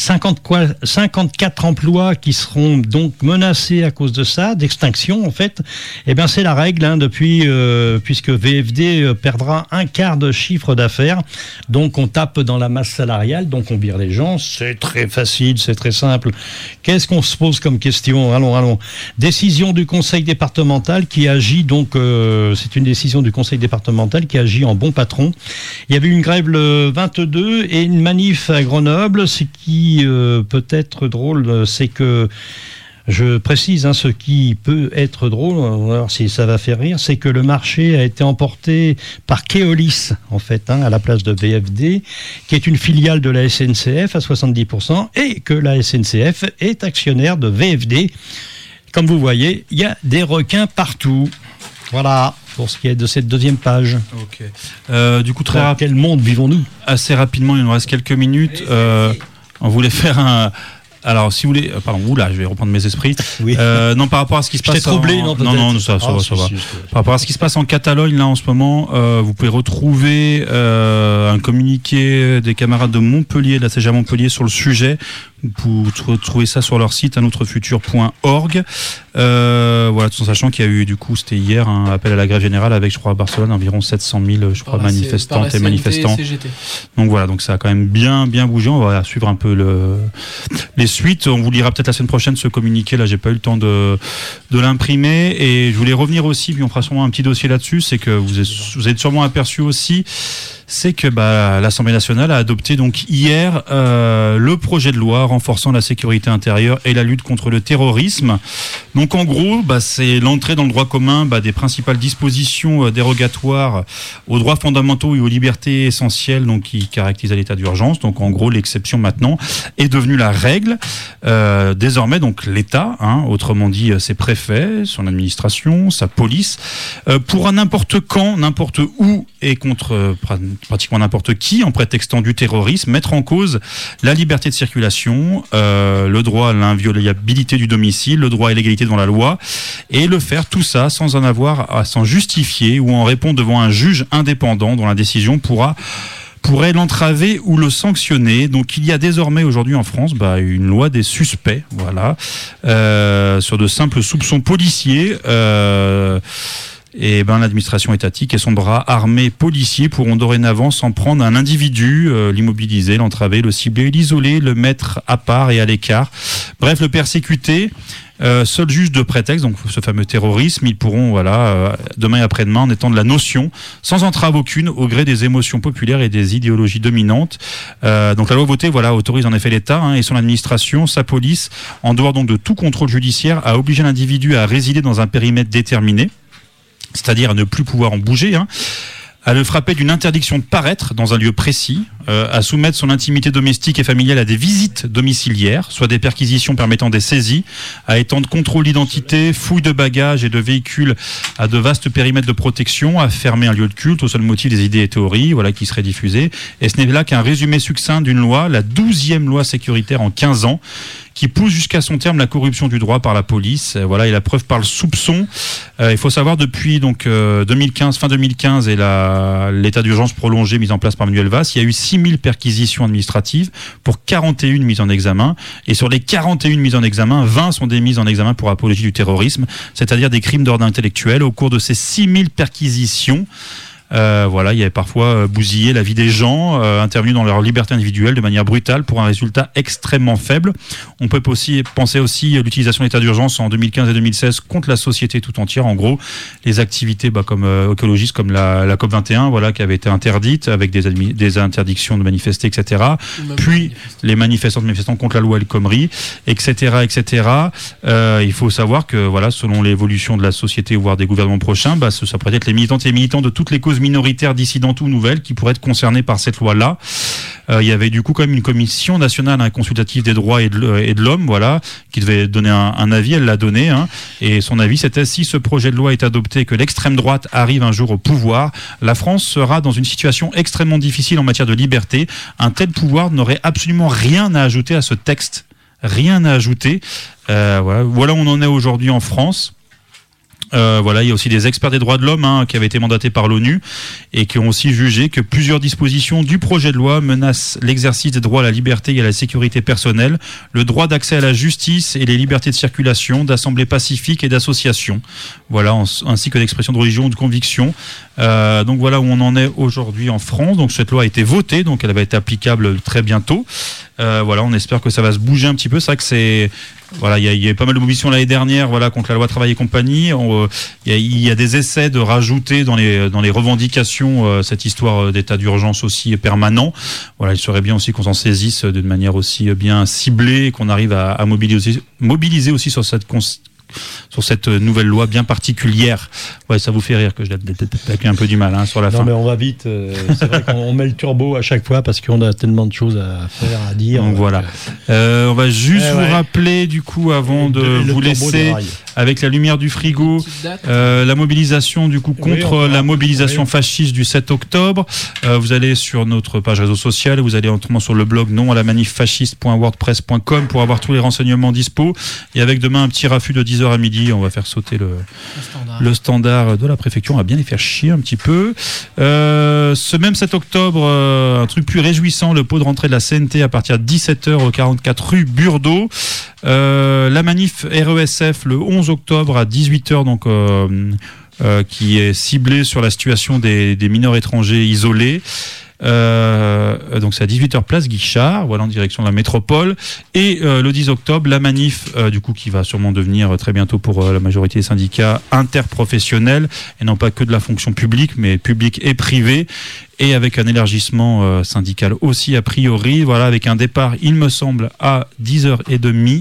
54 emplois qui seront donc menacés à cause de ça, d'extinction en fait. Eh bien c'est la règle depuis, puisque VFD perdra un quart de chiffre d'affaires, donc on tape dans la masse salariale, donc on vire les gens, c'est très facile, c'est très simple. Qu'est-ce qu'on se pose comme question ? Allons. Décision du conseil départemental qui agit donc, c'est une décision du conseil départemental qui agit en bon patron. Il y avait une grève le 22 et une manif à Grenoble. Ce qui peut être drôle, c'est que, je précise, ce qui peut être drôle, on va voir si ça va faire rire, c'est que le marché a été emporté par Keolis, en fait, à la place de VFD, qui est une filiale de la SNCF à 70%, et que la SNCF est actionnaire de VFD. Comme vous voyez, il y a des requins partout. Voilà, pour ce qui est de cette deuxième page. Ok. Du coup, dans quel monde vivons-nous ? Assez rapidement, il nous reste quelques minutes. On voulait faire un... Alors, si vous voulez... Pardon, oula, je vais reprendre mes esprits. Oui. Non, par rapport à ce qui se passe... troublé, non, peut-être. Non, ça va. Par rapport à ce qui se passe en Catalogne, là, en ce moment, vous pouvez retrouver un communiqué des camarades de Montpellier, de la CGA Montpellier, sur le sujet. Vous trouvez ça sur leur site, unautre-futur.org. Voilà, tout en sachant qu'il y a eu, du coup, c'était hier, un appel à la grève générale avec, je crois, à Barcelone, environ 700 000, je crois, manifestantes et manifestants. Donc voilà, donc ça a quand même bien bougé. On va suivre un peu les suites. On vous lira peut-être la semaine prochaine ce communiqué. Là, j'ai pas eu le temps de l'imprimer. Et je voulais revenir aussi, puis on fera sûrement un petit dossier là-dessus. C'est que vous êtes sûrement aperçu aussi, c'est que l'Assemblée nationale a adopté donc hier le projet de loi renforçant la sécurité intérieure et la lutte contre le terrorisme. Donc en gros, c'est l'entrée dans le droit commun des principales dispositions dérogatoires aux droits fondamentaux et aux libertés essentielles, donc qui caractérisent l'état d'urgence. Donc en gros, l'exception maintenant est devenue la règle. Désormais, donc l'État, autrement dit ses préfets, son administration, sa police, pourra n'importe quand, n'importe où et contre pratiquement n'importe qui, en prétextant du terrorisme, mettre en cause la liberté de circulation, le droit à l'inviolabilité du domicile, le droit à l'égalité devant la loi, et le faire tout ça sans en avoir à s'en justifier ou en répondre devant un juge indépendant dont la décision pourrait l'entraver ou le sanctionner. Donc il y a désormais aujourd'hui en France une loi des suspects, voilà, sur de simples soupçons policiers. Et l'administration étatique et son bras armé policier pourront dorénavant s'en prendre à un individu, l'immobiliser, l'entraver, le cibler, l'isoler, le mettre à part et à l'écart. Bref, le persécuter. Seul juge de prétexte, donc ce fameux terrorisme, ils pourront, demain et après-demain, en étendre la notion, sans entrave aucune, au gré des émotions populaires et des idéologies dominantes. Donc la loi votée, autorise en effet l'État et son administration, sa police, en dehors donc de tout contrôle judiciaire, à obliger l'individu à résider dans un périmètre déterminé, c'est-à-dire à ne plus pouvoir en bouger, à le frapper d'une interdiction de paraître dans un lieu précis, à soumettre son intimité domestique et familiale à des visites domiciliaires, soit des perquisitions permettant des saisies, à étendre contrôle d'identité, fouille de bagages et de véhicules à de vastes périmètres de protection, à fermer un lieu de culte au seul motif des idées et théories, qui seraient diffusées. Et ce n'est là qu'un résumé succinct d'une loi, la 12e loi sécuritaire en 15 ans, qui pousse jusqu'à son terme la corruption du droit par la police. Et la preuve par le soupçon. Il faut savoir, depuis fin 2015 et l'état d'urgence prolongé mis en place par Manuel Valls, il y a eu 6000 perquisitions administratives pour 41 mises en examen. Et sur les 41 mises en examen, 20 sont des mises en examen pour apologie du terrorisme, c'est-à-dire des crimes d'ordre intellectuel. Au cours de ces 6000 perquisitions, il y avait parfois bousillé la vie des gens, intervenu dans leur liberté individuelle de manière brutale pour un résultat extrêmement faible. On peut aussi penser à l'utilisation de l'état d'urgence en 2015 et 2016 contre la société tout entière. En gros, les activités comme écologistes, comme la COP21, qui avait été interdite avec des interdictions de manifester, etc. Puis les manifestants contre la loi El Khomri, etc., etc. Il faut savoir que selon l'évolution de la société, voire des gouvernements prochains, ça pourrait être les militantes et les militants de toutes les causes causes minoritaires, dissidentes ou nouvelles qui pourraient être concernées par cette loi-là. Il y avait du coup quand même une commission nationale consultative des droits et de l'homme, voilà, qui devait donner un avis. Elle l'a donné, et son avis c'était: si ce projet de loi est adopté et que l'extrême droite arrive un jour au pouvoir, la France sera dans une situation extrêmement difficile en matière de liberté. Un tel pouvoir n'aurait absolument rien à ajouter à ce texte, rien à ajouter. Voilà où on en est aujourd'hui en France. Voilà, il y a aussi des experts des droits de l'homme qui avaient été mandatés par l'ONU et qui ont aussi jugé que plusieurs dispositions du projet de loi menacent l'exercice des droits à la liberté et à la sécurité personnelle, le droit d'accès à la justice et les libertés de circulation, d'assemblée pacifique et d'association, voilà, ainsi que d'expression de religion ou de conviction. Donc voilà où on en est aujourd'hui en France. Donc cette loi a été votée, donc elle va être applicable très bientôt. Voilà, on espère que ça va se bouger un petit peu. C'est vrai que voilà, il y a pas mal de mobilisations l'année dernière, voilà, contre la loi travail et compagnie. Il y a des essais de rajouter dans les revendications cette histoire d'état d'urgence aussi permanent. Voilà, il serait bien aussi qu'on s'en saisisse d'une manière aussi bien ciblée et qu'on arrive à mobiliser aussi sur cette nouvelle loi bien particulière. Ouais, ça vous fait rire que je l'ai un peu du mal sur la fin. Non, mais on va vite. C'est vrai qu'on met le turbo à chaque fois parce qu'on a tellement de choses à faire, à dire. Donc voilà. On va juste vous rappeler du coup avant de vous laisser avec la lumière du frigo la mobilisation du coup contre la mobilisation fasciste du 7 octobre. Vous allez sur notre page réseau social, vous allez notamment sur le blog non-à-la-manif-fasciste.wordpress.com pour avoir tous les renseignements dispo. Et avec demain un petit raffut de 10h à midi, on va faire sauter le standard de la préfecture. On va bien les faire chier un petit peu. Ce même 7 octobre, un truc plus réjouissant, le pot de rentrée de la CNT à partir de 17h au 44 rue Burdeau. La manif RESF le 11 octobre à 18h, donc qui est ciblée sur la situation des mineurs étrangers isolés. Donc c'est à 18h place Guichard, voilà, en direction de la métropole. Et le 10 octobre, la manif du coup qui va sûrement devenir très bientôt pour la majorité des syndicats interprofessionnels, et non pas que de la fonction publique, mais publique et privée, et avec un élargissement syndical aussi a priori, voilà, avec un départ il me semble à 10h30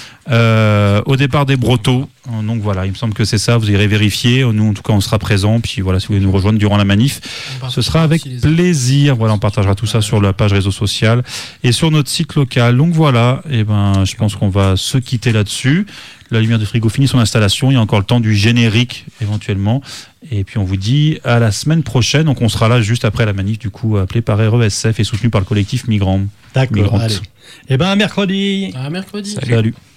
au départ des Brotteaux. Donc voilà, il me semble que c'est ça, vous irez vérifier. Nous en tout cas on sera présents, puis voilà, si vous voulez nous rejoindre durant la manif, ce sera avec plaisir. Voilà, on partagera tout ça sur la page réseau social et sur notre site local. Donc voilà, et je pense qu'on va se quitter là-dessus. La lumière du frigo finit son installation, il y a encore le temps du générique éventuellement, et puis on vous dit à la semaine prochaine. Donc on sera là juste après la manif du coup appelée par RESF et soutenue par le collectif Migrants. D'accord, allez. Et à mercredi. À mercredi. Salut.